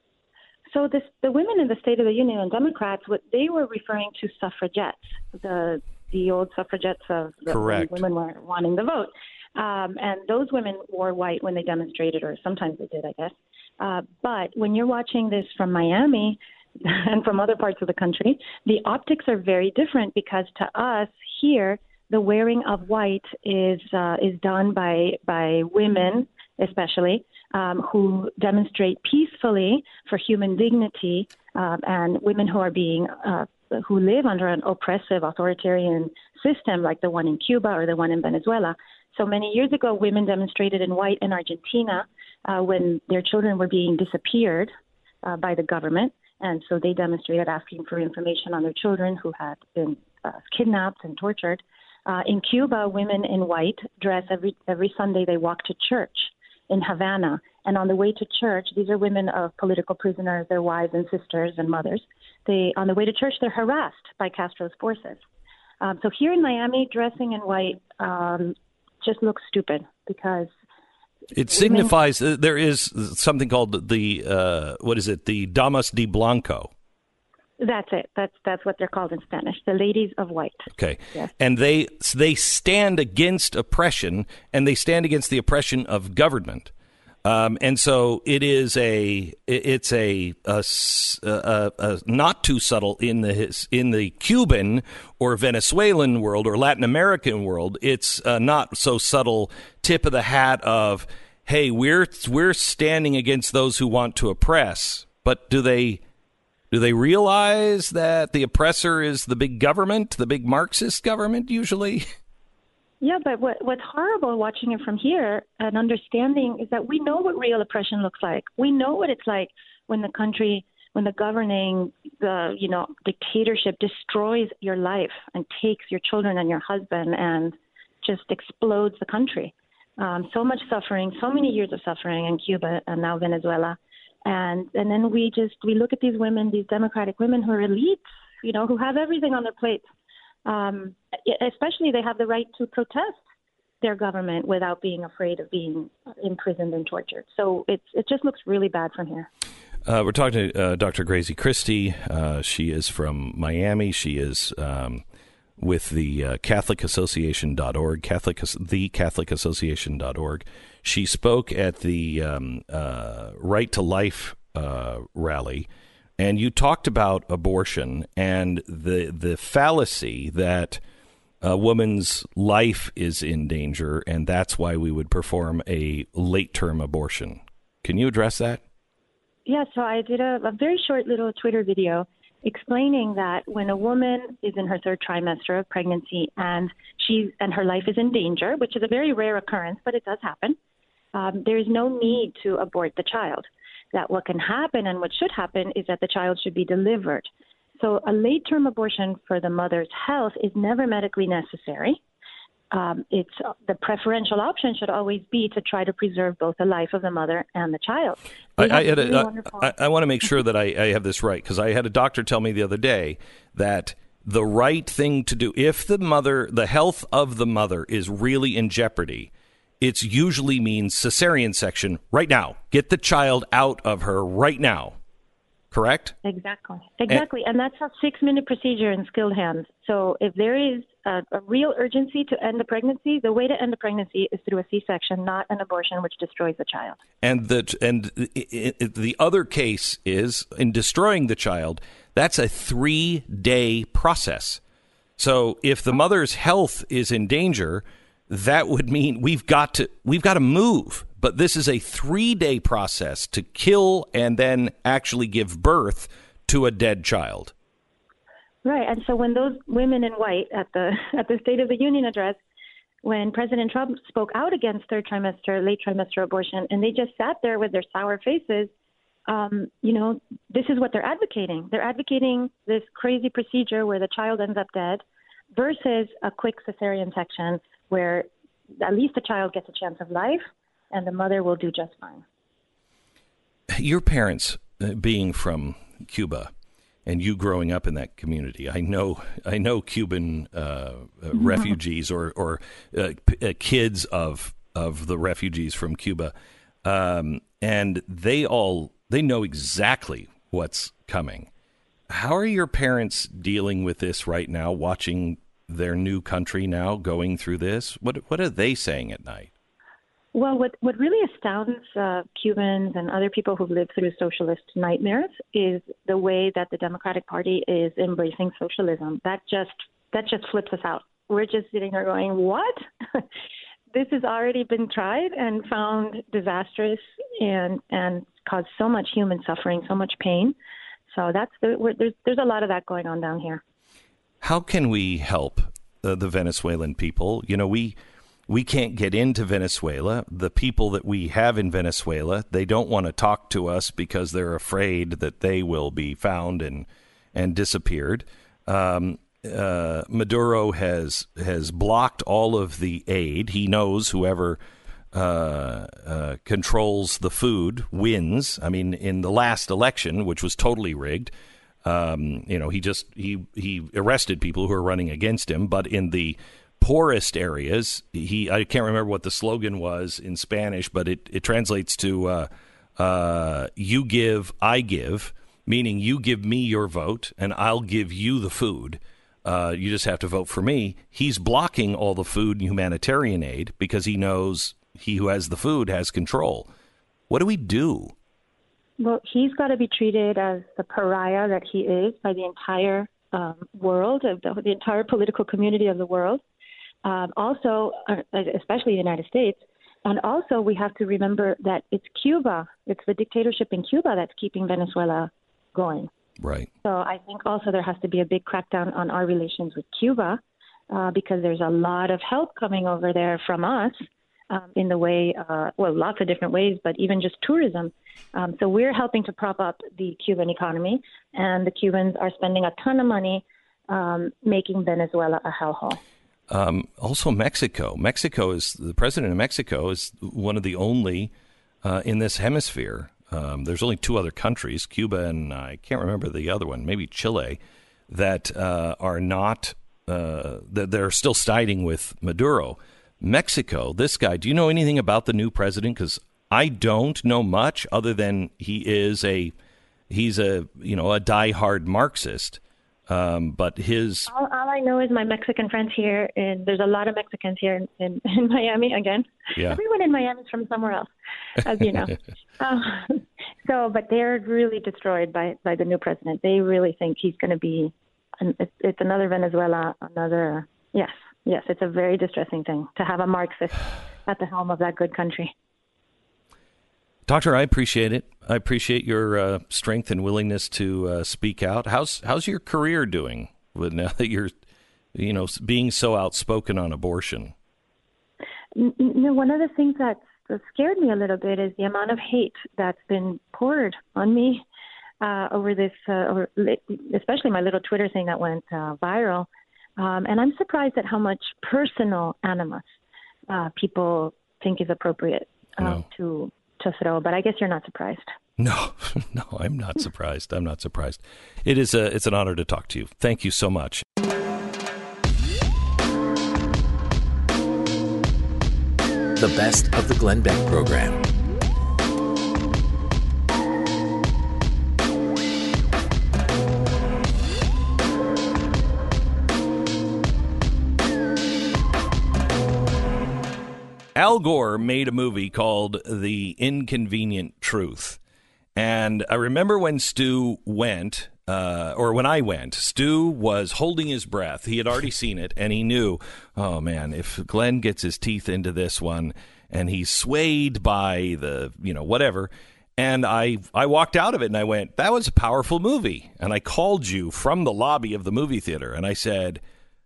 So this, the women in the State of the Union and Democrats, what they were referring to suffragettes, the the old suffragettes of the Correct. women were wanting the vote. Um, and those women wore white when they demonstrated, or sometimes they did, I guess. Uh, but when you're watching this from Miami and from other parts of the country, the optics are very different because to us here, the wearing of white is uh, is done by by women, especially, um, who demonstrate peacefully for human dignity, uh, and women who are being uh, who live under an oppressive authoritarian system like the one in Cuba or the one in Venezuela. So many years ago, women demonstrated in white in Argentina uh, when their children were being disappeared uh, by the government. And so they demonstrated asking for information on their children who had been uh, kidnapped and tortured. Uh, in Cuba, women in white dress every every Sunday. They walk to church in Havana. And on the way to church, these are women of political prisoners, their wives and sisters and mothers. They, on the way to church, they're harassed by Castro's forces. Um, so here in Miami, dressing in white um, just looks stupid because It signifies uh, there is something called the uh, what is it? The Damas de Blanco. That's it. That's that's what they're called in Spanish, the ladies of white. Okay. Yes. And they they stand against oppression, and they stand against the oppression of government. Um, and so it is a it's a, a, a, a not too subtle in the in the Cuban or Venezuelan world or Latin American world. It's a not so subtle tip of the hat of, hey, we're we're standing against those who want to oppress. But do they do they realize that the oppressor is the big government, the big Marxist government usually? Yeah, but what, what's horrible watching it from here and understanding is that we know what real oppression looks like. We know what it's like when the country, when the governing, the you know dictatorship destroys your life and takes your children and your husband and just explodes the country. Um, so much suffering, so many years of suffering in Cuba and now Venezuela, and and then we just we look at these women, these democratic women who are elites, you know, who have everything on their plates. Um, especially they have the right to protest their government without being afraid of being imprisoned and tortured. So it's, it just looks really bad from here. Uh, we're talking to uh, Doctor Grazie Christie. Uh, she is from Miami. She is um, with the uh, Catholic Association dot org, Catholic, the Catholic Association dot org. She spoke at the um, uh, Right to Life uh, rally. And you talked about abortion and the the fallacy that a woman's life is in danger, and that's why we would perform a late-term abortion. Can you address that? Yeah, so I did a, a very short little Twitter video explaining that when a woman is in her third trimester of pregnancy and she and her life is in danger, which is a very rare occurrence, but it does happen, um, there is no need to abort the child. That what can happen and what should happen is that the child should be delivered. So a late-term abortion for the mother's health is never medically necessary. Um, it's the preferential option should always be to try to preserve both the life of the mother and the child. I, I, had really a, I, I want to make sure that I, I have this right, because I had a doctor tell me the other day that the right thing to do, if the mother, the health of the mother is really in jeopardy, it usually means cesarean section right now. Get the child out of her right now. Correct? Exactly. Exactly. And, and that's a six-minute procedure in skilled hands. So if there is a, a real urgency to end the pregnancy, the way to end the pregnancy is through a C-section, not an abortion, which destroys the child. And the, and it, it, the other case is, in destroying the child, that's a three-day process. So if the mother's health is in danger, that would mean we've got to we've got to move. But this is a three-day process to kill and then actually give birth to a dead child. Right. And so when those women in white at the at the State of the Union address, when President Trump spoke out against third trimester, late trimester abortion, and they just sat there with their sour faces, um, you know, this is what they're advocating. They're advocating this crazy procedure where the child ends up dead versus a quick cesarean section where at least the child gets a chance of life and the mother will do just fine. Your parents uh, being from Cuba and you growing up in that community, I know I know Cuban uh, uh, mm-hmm. refugees or, or uh, p- uh, kids of of the refugees from Cuba, um, and they all they know exactly what's coming. How are your parents dealing with this right now, watching their new country now going through this? What what are they saying at night? Well, what, what really astounds uh, Cubans and other people who've lived through socialist nightmares is the way that the Democratic Party is embracing socialism. That just that just flips us out. We're just sitting there going, what? This has already been tried and found disastrous and and caused so much human suffering, so much pain. So that's the, we're, there's there's a lot of that going on down here. How can we help uh, the Venezuelan people? You know, we we can't get into Venezuela. The people that we have in Venezuela, they don't want to talk to us because they're afraid that they will be found and and disappeared. Um, uh, Maduro has has blocked all of the aid. He knows whoever uh, uh, controls the food wins. I mean, in the last election, which was totally rigged, Um, you know, he just he he arrested people who are running against him. But in the poorest areas. He I can't remember what the slogan was in Spanish, but it, it translates to uh, uh, you give, I give, meaning you give me your vote and I'll give you the food. Uh, you just have to vote for me. He's blocking all the food and humanitarian aid because he knows he who has the food has control. What do we do? Well, he's got to be treated as the pariah that he is by the entire um, world, of the, the entire political community of the world. Um, also, uh, especially the United States. And also, we have to remember that it's Cuba. It's the dictatorship in Cuba that's keeping Venezuela going. Right. So I think also there has to be a big crackdown on our relations with Cuba uh, because there's a lot of help coming over there from us um, in the way, uh, well, lots of different ways, but even just tourism. Um, so we're helping to prop up the Cuban economy, and the Cubans are spending a ton of money um, making Venezuela a hellhole. Um, also, Mexico. Mexico is the president of Mexico is one of the only uh, in this hemisphere. Um, there's only two other countries, Cuba and I can't remember the other one, maybe Chile, that uh, are not uh, that they're still siding with Maduro. Mexico, this guy. Do you know anything about the new president? Because I don't know much other than he is a he's a you know a diehard Marxist. Um, but his all, all I know is my Mexican friends here, and there's a lot of Mexicans here in, in, in Miami. Again, yeah. Everyone in Miami is from somewhere else, as you know. uh, so, but they're really destroyed by, by the new president. They really think he's going to be. An, it's, it's another Venezuela, another. Yes, yes, it's a very distressing thing to have a Marxist at the helm of that good country. Doctor, I appreciate it. I appreciate your uh, strength and willingness to uh, speak out. How's how's your career doing with now that you're, you know, being so outspoken on abortion? You know, one of the things that scared me a little bit is the amount of hate that's been poured on me uh, over this, uh, over, especially my little Twitter thing that went uh, viral. Um, and I'm surprised at how much personal animus uh, people think is appropriate uh, no. to. to throw, but I guess you're not surprised. No, no, I'm not surprised. I'm not surprised. It is a, it's an honor to talk to you. Thank you so much. The best of the Glenn Beck program. Al Gore made a movie called The Inconvenient Truth. And I remember when Stu went, uh, or when I went, Stu was holding his breath. He had already seen it, and he knew, oh, man, if Glenn gets his teeth into this one, and he's swayed by the, you know, whatever. And I, I walked out of it, and I went, that was a powerful movie. And I called you from the lobby of the movie theater, and I said,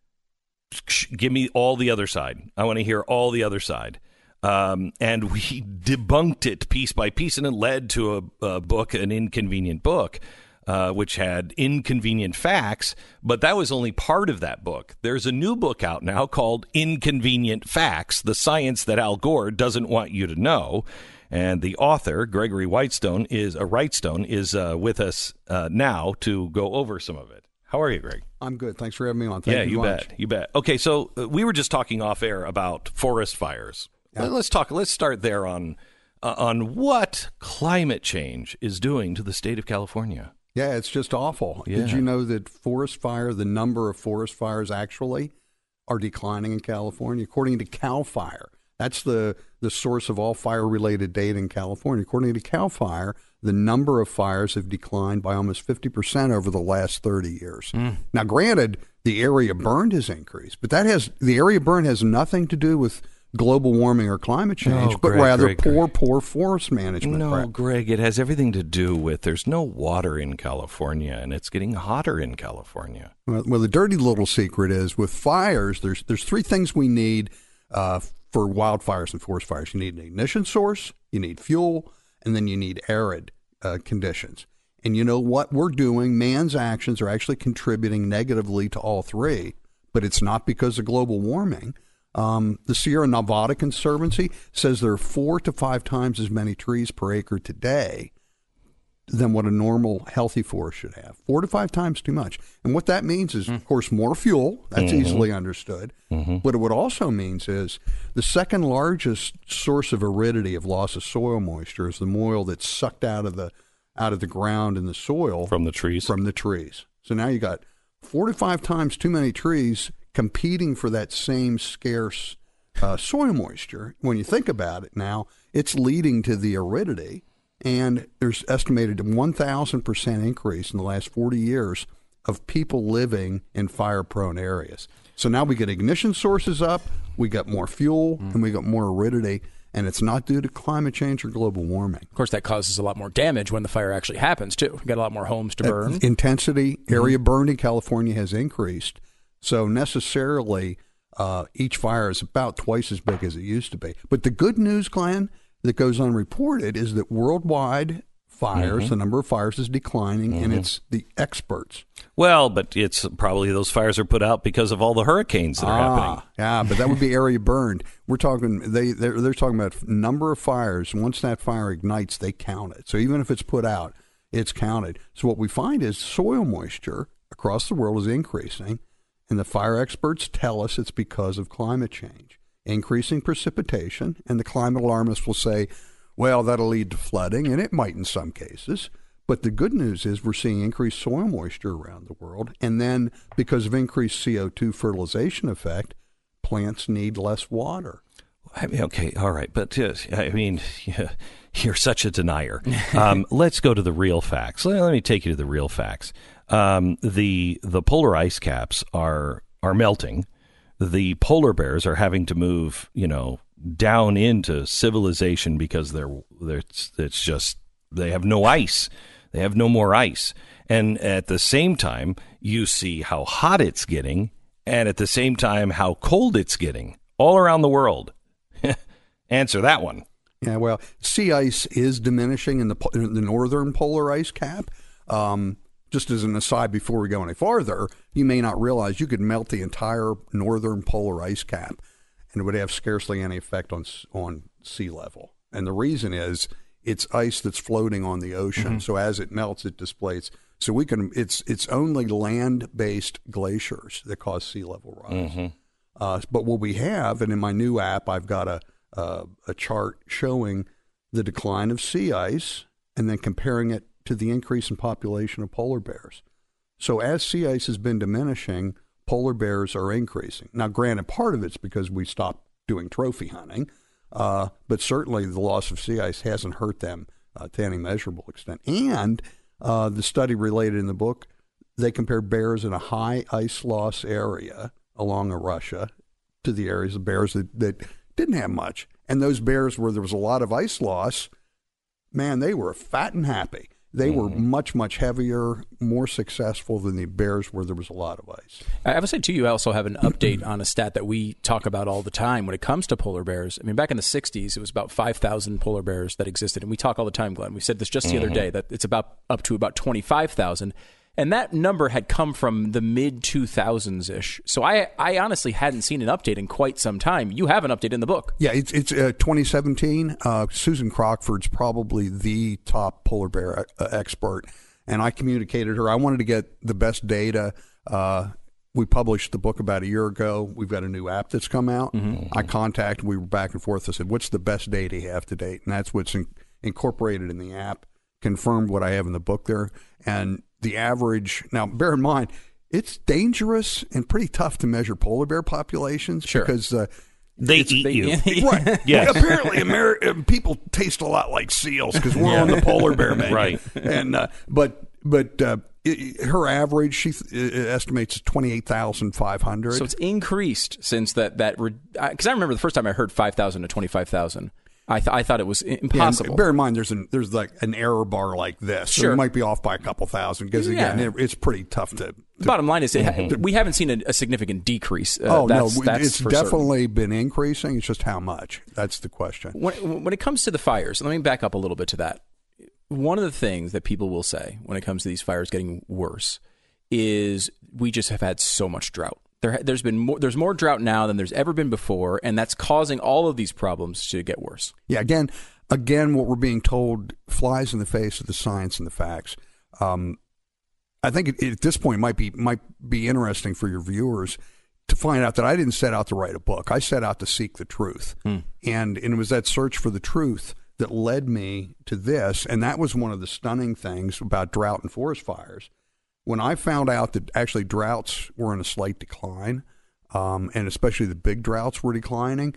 give me all the other side. I want to hear all the other side. Um, and we debunked it piece by piece, and it led to a, a book, an inconvenient book, uh, which had inconvenient facts. But that was only part of that book. There's a new book out now called Inconvenient Facts, the science that Al Gore doesn't want you to know. And the author, Gregory Whitestone, is a Wrightstone, is uh, with us uh, now to go over some of it. How are you, Greg? I'm good. Thanks for having me on. Thank yeah, you, you much. bet. You bet. Okay, so uh, we were just talking off air about forest fires. Yeah. Let's talk. Let's start there on uh, on what climate change is doing to the state of California. Yeah, it's just awful. Yeah. Did you know that forest fire, the number of forest fires actually are declining in California? According to CAL FIRE, that's the, the source of all fire-related data in California. According to CAL FIRE, the number of fires have declined by almost fifty percent over the last thirty years. Mm. Now, granted, the area burned has increased, but that has the area burned has nothing to do with global warming or climate change, no, but Greg, rather Greg, poor, Greg. poor forest management. No, Greg. Greg, it has everything to do with there's no water in California, and it's getting hotter in California. Well, well the dirty little secret is with fires, there's there's three things we need uh, for wildfires and forest fires. You need an ignition source, you need fuel, and then you need arid uh, conditions. And you know what we're doing? Man's actions are actually contributing negatively to all three, but it's not because of global warming. Um, the Sierra Nevada Conservancy says there are four to five times as many trees per acre today than what a normal healthy forest should have. Four to five times too much. And what that means is, mm. of course, more fuel. That's mm-hmm. easily understood. Mm-hmm. What it also means is the second largest source of aridity of loss of soil moisture is the moil that's sucked out of the out of the ground and the soil from the trees. From the trees. So now you got four to five times too many trees competing for that same scarce uh, soil moisture. When you think about it now, it's leading to the aridity. And there's estimated a one thousand percent increase in the last forty years of people living in fire-prone areas. So now we get ignition sources up, we got more fuel, mm. and we got more aridity, and it's not due to climate change or global warming. Of course, that causes a lot more damage when the fire actually happens, too. We've got a lot more homes to burn. Uh, intensity, area mm-hmm. burned in California has increased. So necessarily, uh, each fire is about twice as big as it used to be. But the good news, Glenn, that goes unreported is that worldwide fires, mm-hmm. the number of fires is declining, mm-hmm. and it's the experts. Well, but it's probably those fires are put out because of all the hurricanes that are ah, happening. Yeah, but that would be area burned. We're talking they they're, they're talking about number of fires. Once that fire ignites, they count it. So even if it's put out, it's counted. So what we find is soil moisture across the world is increasing, and the fire experts tell us it's because of climate change. Increasing precipitation, and the climate alarmists will say, well, that'll lead to flooding, and it might in some cases. But the good news is we're seeing increased soil moisture around the world, and then because of increased C O two fertilization effect, plants need less water. I mean, okay, all right, but uh, I mean, yeah, you're such a denier. Um, let's go to the real facts. Let, let me take you to the real facts. Um, the the polar ice caps are are melting. The polar bears are having to move, you know, down into civilization because they're, they're it's just they have no ice. They have no more ice. And at the same time, you see how hot it's getting, and at the same time, how cold it's getting all around the world. Answer that one. Yeah, well, sea ice is diminishing in the in the northern polar ice cap. Um Just as an aside, before we go any farther, you may not realize you could melt the entire northern polar ice cap, and it would have scarcely any effect on on sea level. And the reason is it's ice that's floating on the ocean. Mm-hmm. So as it melts, it displaces. So we can. It's it's only land-based glaciers that cause sea level rise. Mm-hmm. Uh, but what we have, and in my new app, I've got a a, a chart showing the decline of sea ice, and then comparing it to the increase in population of polar bears. So as sea ice has been diminishing, polar bears are increasing. Now, granted, part of it's because we stopped doing trophy hunting, uh, but certainly the loss of sea ice hasn't hurt them uh, to any measurable extent. And uh, the study related in the book, they compared bears in a high ice loss area along Russia to the areas of bears that, that didn't have much. And those bears where there was a lot of ice loss, man, they were fat and happy. They mm-hmm. were much, much heavier, more successful than the bears where there was a lot of ice. I would say, too, you also have an update on a stat that we talk about all the time when it comes to polar bears. I mean, back in the sixties, it was about five thousand polar bears that existed. And we talk all the time, Glenn. We said this just the mm-hmm. other day, that it's about up to about twenty-five thousand. And that number had come from the mid two thousands-ish. So I, I honestly hadn't seen an update in quite some time. You have an update in the book. Yeah, it's it's uh, twenty seventeen. Uh, Susan Crockford's probably the top polar bear uh, expert, and I communicated her. I wanted to get the best data. Uh, we published the book about a year ago. We've got a new app that's come out. Mm-hmm. I contacted, we were back and forth. I said, what's the best data you have to date? And that's what's in, incorporated in the app, confirmed what I have in the book there. And the average, now bear in mind, it's dangerous and pretty tough to measure polar bear populations sure. because uh, they eat they, you. Right. Yes. Apparently, Ameri- people taste a lot like seals because we're yeah. on the polar bear menu. Right. And uh, but but uh, it, her average, she th- estimates twenty-eight thousand five hundred. So it's increased since that that because I remember the first time I heard five thousand to twenty-five thousand. I, th- I thought it was impossible. Yeah, bear in mind, there's an, there's like an error bar like this. So sure. it might be off by a couple thousand because, again, yeah. it, it's pretty tough to... to Bottom line is it ha- we haven't seen a, a significant decrease. Uh, oh, that's, no, that's it's for definitely certain. been increasing. It's just how much. That's the question. When, when it comes to the fires, let me back up a little bit to that. One of the things that people will say when it comes to these fires getting worse is we just have had so much drought. There, there's been more, there's more drought now than there's ever been before, and that's causing all of these problems to get worse. Yeah, again... again, what we're being told flies in the face of the science and the facts. Um, I think it, it, at this point might be might be interesting for your viewers to find out that I didn't set out to write a book. I set out to seek the truth. Mm. And, and it was that search for the truth that led me to this. And that was one of the stunning things about drought and forest fires. When I found out that actually droughts were in a slight decline, um, and especially the big droughts were declining,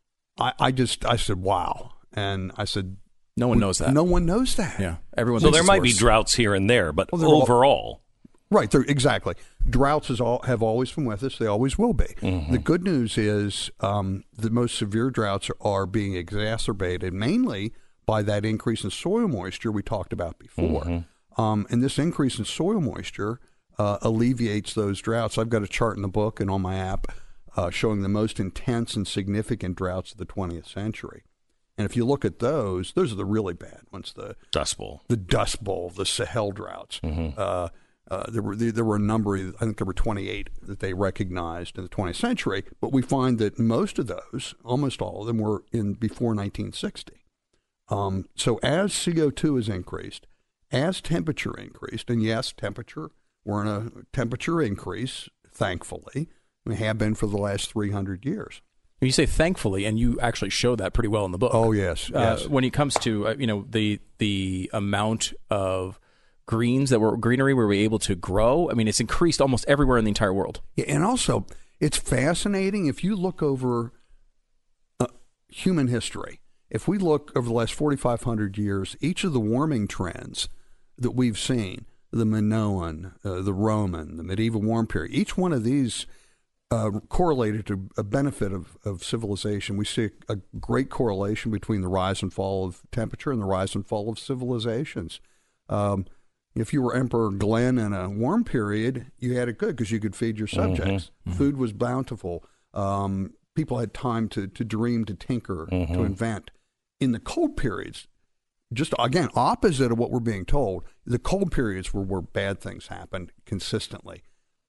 I, I just, I said, wow. And I said, no one knows that. No one knows that. Yeah. Everyone. So there might worse. be droughts here and there, but well, overall. All, right. Exactly. Droughts is all, have always been with us. They always will be. Mm-hmm. The good news is um, the most severe droughts are being exacerbated mainly by that increase in soil moisture we talked about before. Mm-hmm. Um, and this increase in soil moisture uh, alleviates those droughts. I've got a chart in the book and on my app uh, showing the most intense and significant droughts of the twentieth century. And if you look at those, those are the really bad ones. The Dust Bowl. The Dust Bowl, the Sahel droughts. Mm-hmm. Uh, uh, there were there were a number, I think there were twenty-eight that they recognized in the twentieth century, but we find that most of those, almost all of them, were in before nineteen sixty. Um, so as C O two has increased, as temperature increased, and yes, temperature, we're in a temperature increase, thankfully. We have been for the last three hundred years. You say thankfully, and you actually show that pretty well in the book. Oh, yes. yes. Uh, when it comes to, uh, you know, the the amount of greens that were greenery we were able to grow, I mean, it's increased almost everywhere in the entire world. Yeah, and also, it's fascinating if you look over uh, human history. If we look over the last forty-five hundred years, each of the warming trends that we've seen, the Minoan, uh, the Roman, the medieval warm period, each one of these uh, correlated to a benefit of, of civilization. We see a, a great correlation between the rise and fall of temperature and the rise and fall of civilizations. Um, if you were Emperor Glenn in a warm period, you had it good because you could feed your subjects. Mm-hmm. Food was bountiful. Um, people had time to, to dream, to tinker, mm-hmm. to invent. In the cold periods, just again, opposite of what we're being told, the cold periods were where bad things happened consistently.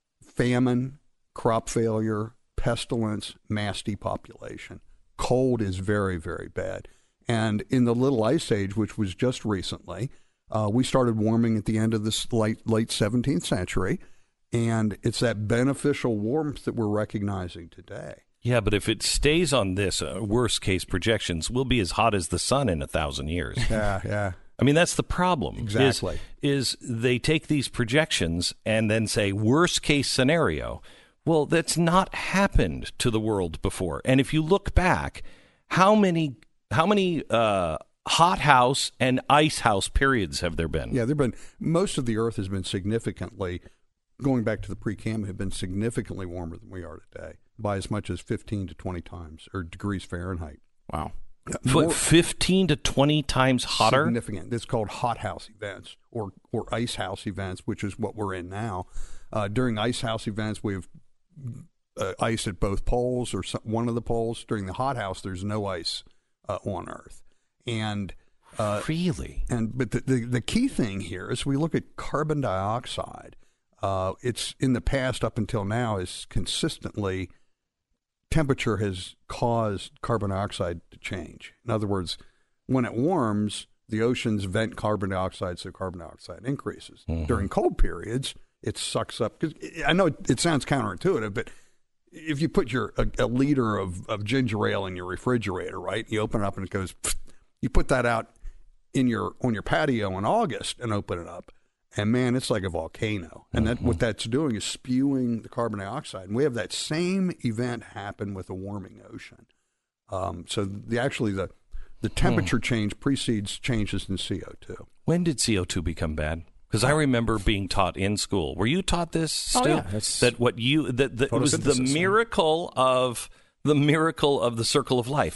Famine, crop failure, pestilence, mass depopulation. Cold is very, very bad. And in the Little Ice Age, which was just recently, uh, we started warming at the end of this late, late seventeenth century, and it's that beneficial warmth that we're recognizing today. Yeah, but if it stays on this, uh, worst case projections, we'll be as hot as the sun in a thousand years. Yeah, yeah. I mean, that's the problem. Exactly. Is, is they take these projections and then say, worst case scenario. Well, that's not happened to the world before. And if you look back, how many how many uh, hothouse and icehouse periods have there been? Yeah, there have been. Most of the Earth has been significantly, going back to the pre-Cambrian, have been significantly warmer than we are today by as much as fifteen to twenty times, or degrees Fahrenheit. Wow. More, fifteen to twenty times hotter? Significant. It's called hothouse events or, or icehouse events, which is what we're in now. Uh, during icehouse events, we have uh, ice at both poles or some, one of the poles. During the hothouse, there's no ice uh, on Earth. And uh, Really? And But the, the, the key thing here is we look at carbon dioxide. Uh, it's in the past up until now is consistently temperature has caused carbon dioxide to change. In other words, when it warms, the oceans vent carbon dioxide, so carbon dioxide increases. Mm-hmm. During cold periods, it sucks up. Cause I know it, it sounds counterintuitive, but if you put your a, a liter of, of ginger ale in your refrigerator, right, you open it up and it goes, you put that out in your on your patio in August and open it up. And, man, it's like a volcano. And that, mm-hmm. what that's doing is spewing the carbon dioxide. And we have that same event happen with a warming ocean. Um, so the actually the, the temperature hmm. change precedes changes in C O two. When did C O two become bad? Because I remember being taught in school. Were you taught this still? Oh, yeah. It's that what you that, that it was the miracle of the miracle of the circle of life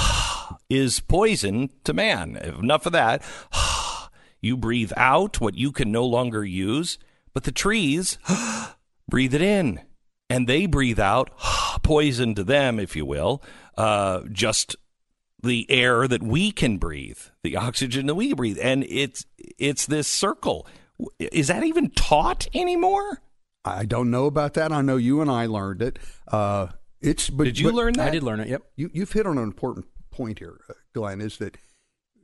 is poison to man. Enough of that. You breathe out what you can no longer use, but the trees breathe it in, and they breathe out poison to them, if you will, uh, just the air that we can breathe, the oxygen that we breathe, and it's it's this circle. Is that even taught anymore? I don't know about that. I know you and I learned it. Uh, it's but, did you but learn that? I did learn it. Yep. You, you've hit on an important point here, Glenn. Is that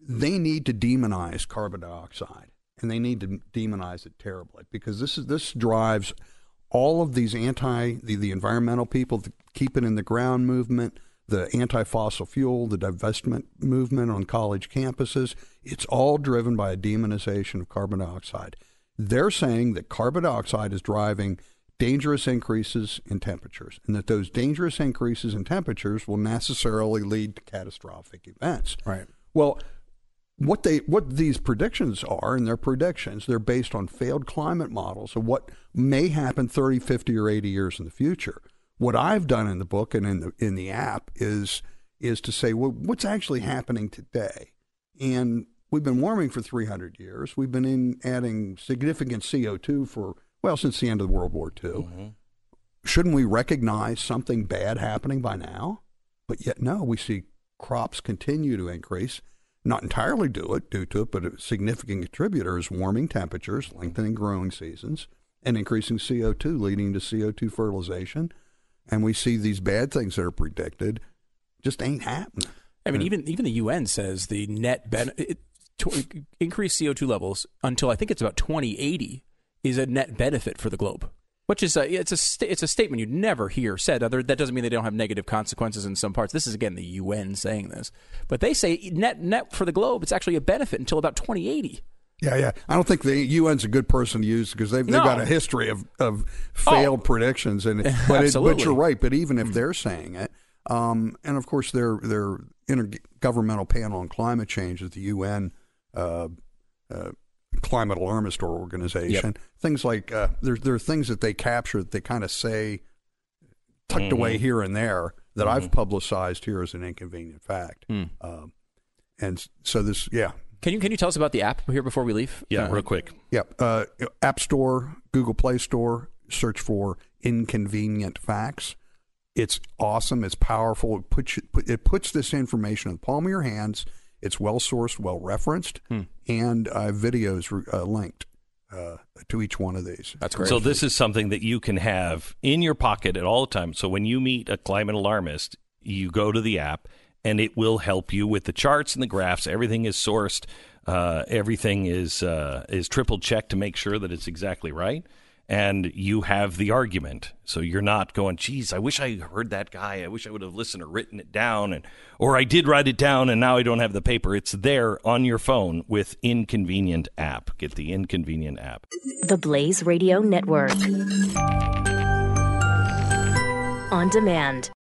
they need to demonize carbon dioxide, and they need to demonize it terribly, because this is this drives all of these anti the, the environmental people, the keep it in the ground movement, the anti-fossil fuel, the divestment movement on college campuses. It's all driven by a demonization of carbon dioxide. They're saying that carbon dioxide is driving dangerous increases in temperatures, and that those dangerous increases in temperatures will necessarily lead to catastrophic events. Right. Well, what they what these predictions are, and their predictions, they're based on failed climate models of what may happen thirty, fifty, or eighty years in the future. What I've done in the book and in the in the app is is to say, well, what's actually happening today? And we've been warming for three hundred years. We've been in adding significant C O two for, well, since the end of World War Two. Mm-hmm. Shouldn't we recognize something bad happening by now? But yet, no, we see crops continue to increase. Not entirely due it due to it, but a significant contributor is warming temperatures, lengthening growing seasons, and increasing C O two, leading to C O two fertilization. And we see these bad things that are predicted just ain't happening. I mean, even even the U N says the net benefit, increased C O two levels until I think it's about twenty eighty is a net benefit for the globe. Which is a, it's a st- it's a statement you'd never hear said. Other that doesn't mean they don't have negative consequences in some parts. This is again the U N saying this, but they say net net for the globe it's actually a benefit until about twenty eighty. Yeah, yeah. I don't think the U N's a good person to use because they've, they've No. got a history of, of failed Oh. predictions, and but, it, Absolutely. but you're right. But even if they're saying it, um, and of course their their intergovernmental panel on climate change is the U N. Uh, uh, Climate Alarmist Organization. Yep. Things like uh, there, there are things that they capture that they kind of say tucked mm-hmm. away here and there that mm-hmm. I've publicized here as an inconvenient fact. Mm. Um, and so this, yeah. Can you can you tell us about the app here before we leave? Yeah, uh, real quick. Yep. Uh, App Store, Google Play Store, search for Inconvenient Facts. It's awesome. It's powerful. It puts, you, it puts this information in the palm of your hands. It's well-sourced, well-referenced, hmm. and uh, videos uh, linked uh, to each one of these. That's great. So this is something that you can have in your pocket at all times. So when you meet a climate alarmist, you go to the app, and it will help you with the charts and the graphs. Everything is sourced. Uh, everything is uh, is triple-checked to make sure that it's exactly right. And you have the argument. So you're not going, geez, I wish I heard that guy. I wish I would have listened or written it down. and Or I did write it down, and now I don't have the paper. It's there on your phone with Inconvenient app. Get the Inconvenient app. The Blaze Radio Network. On demand.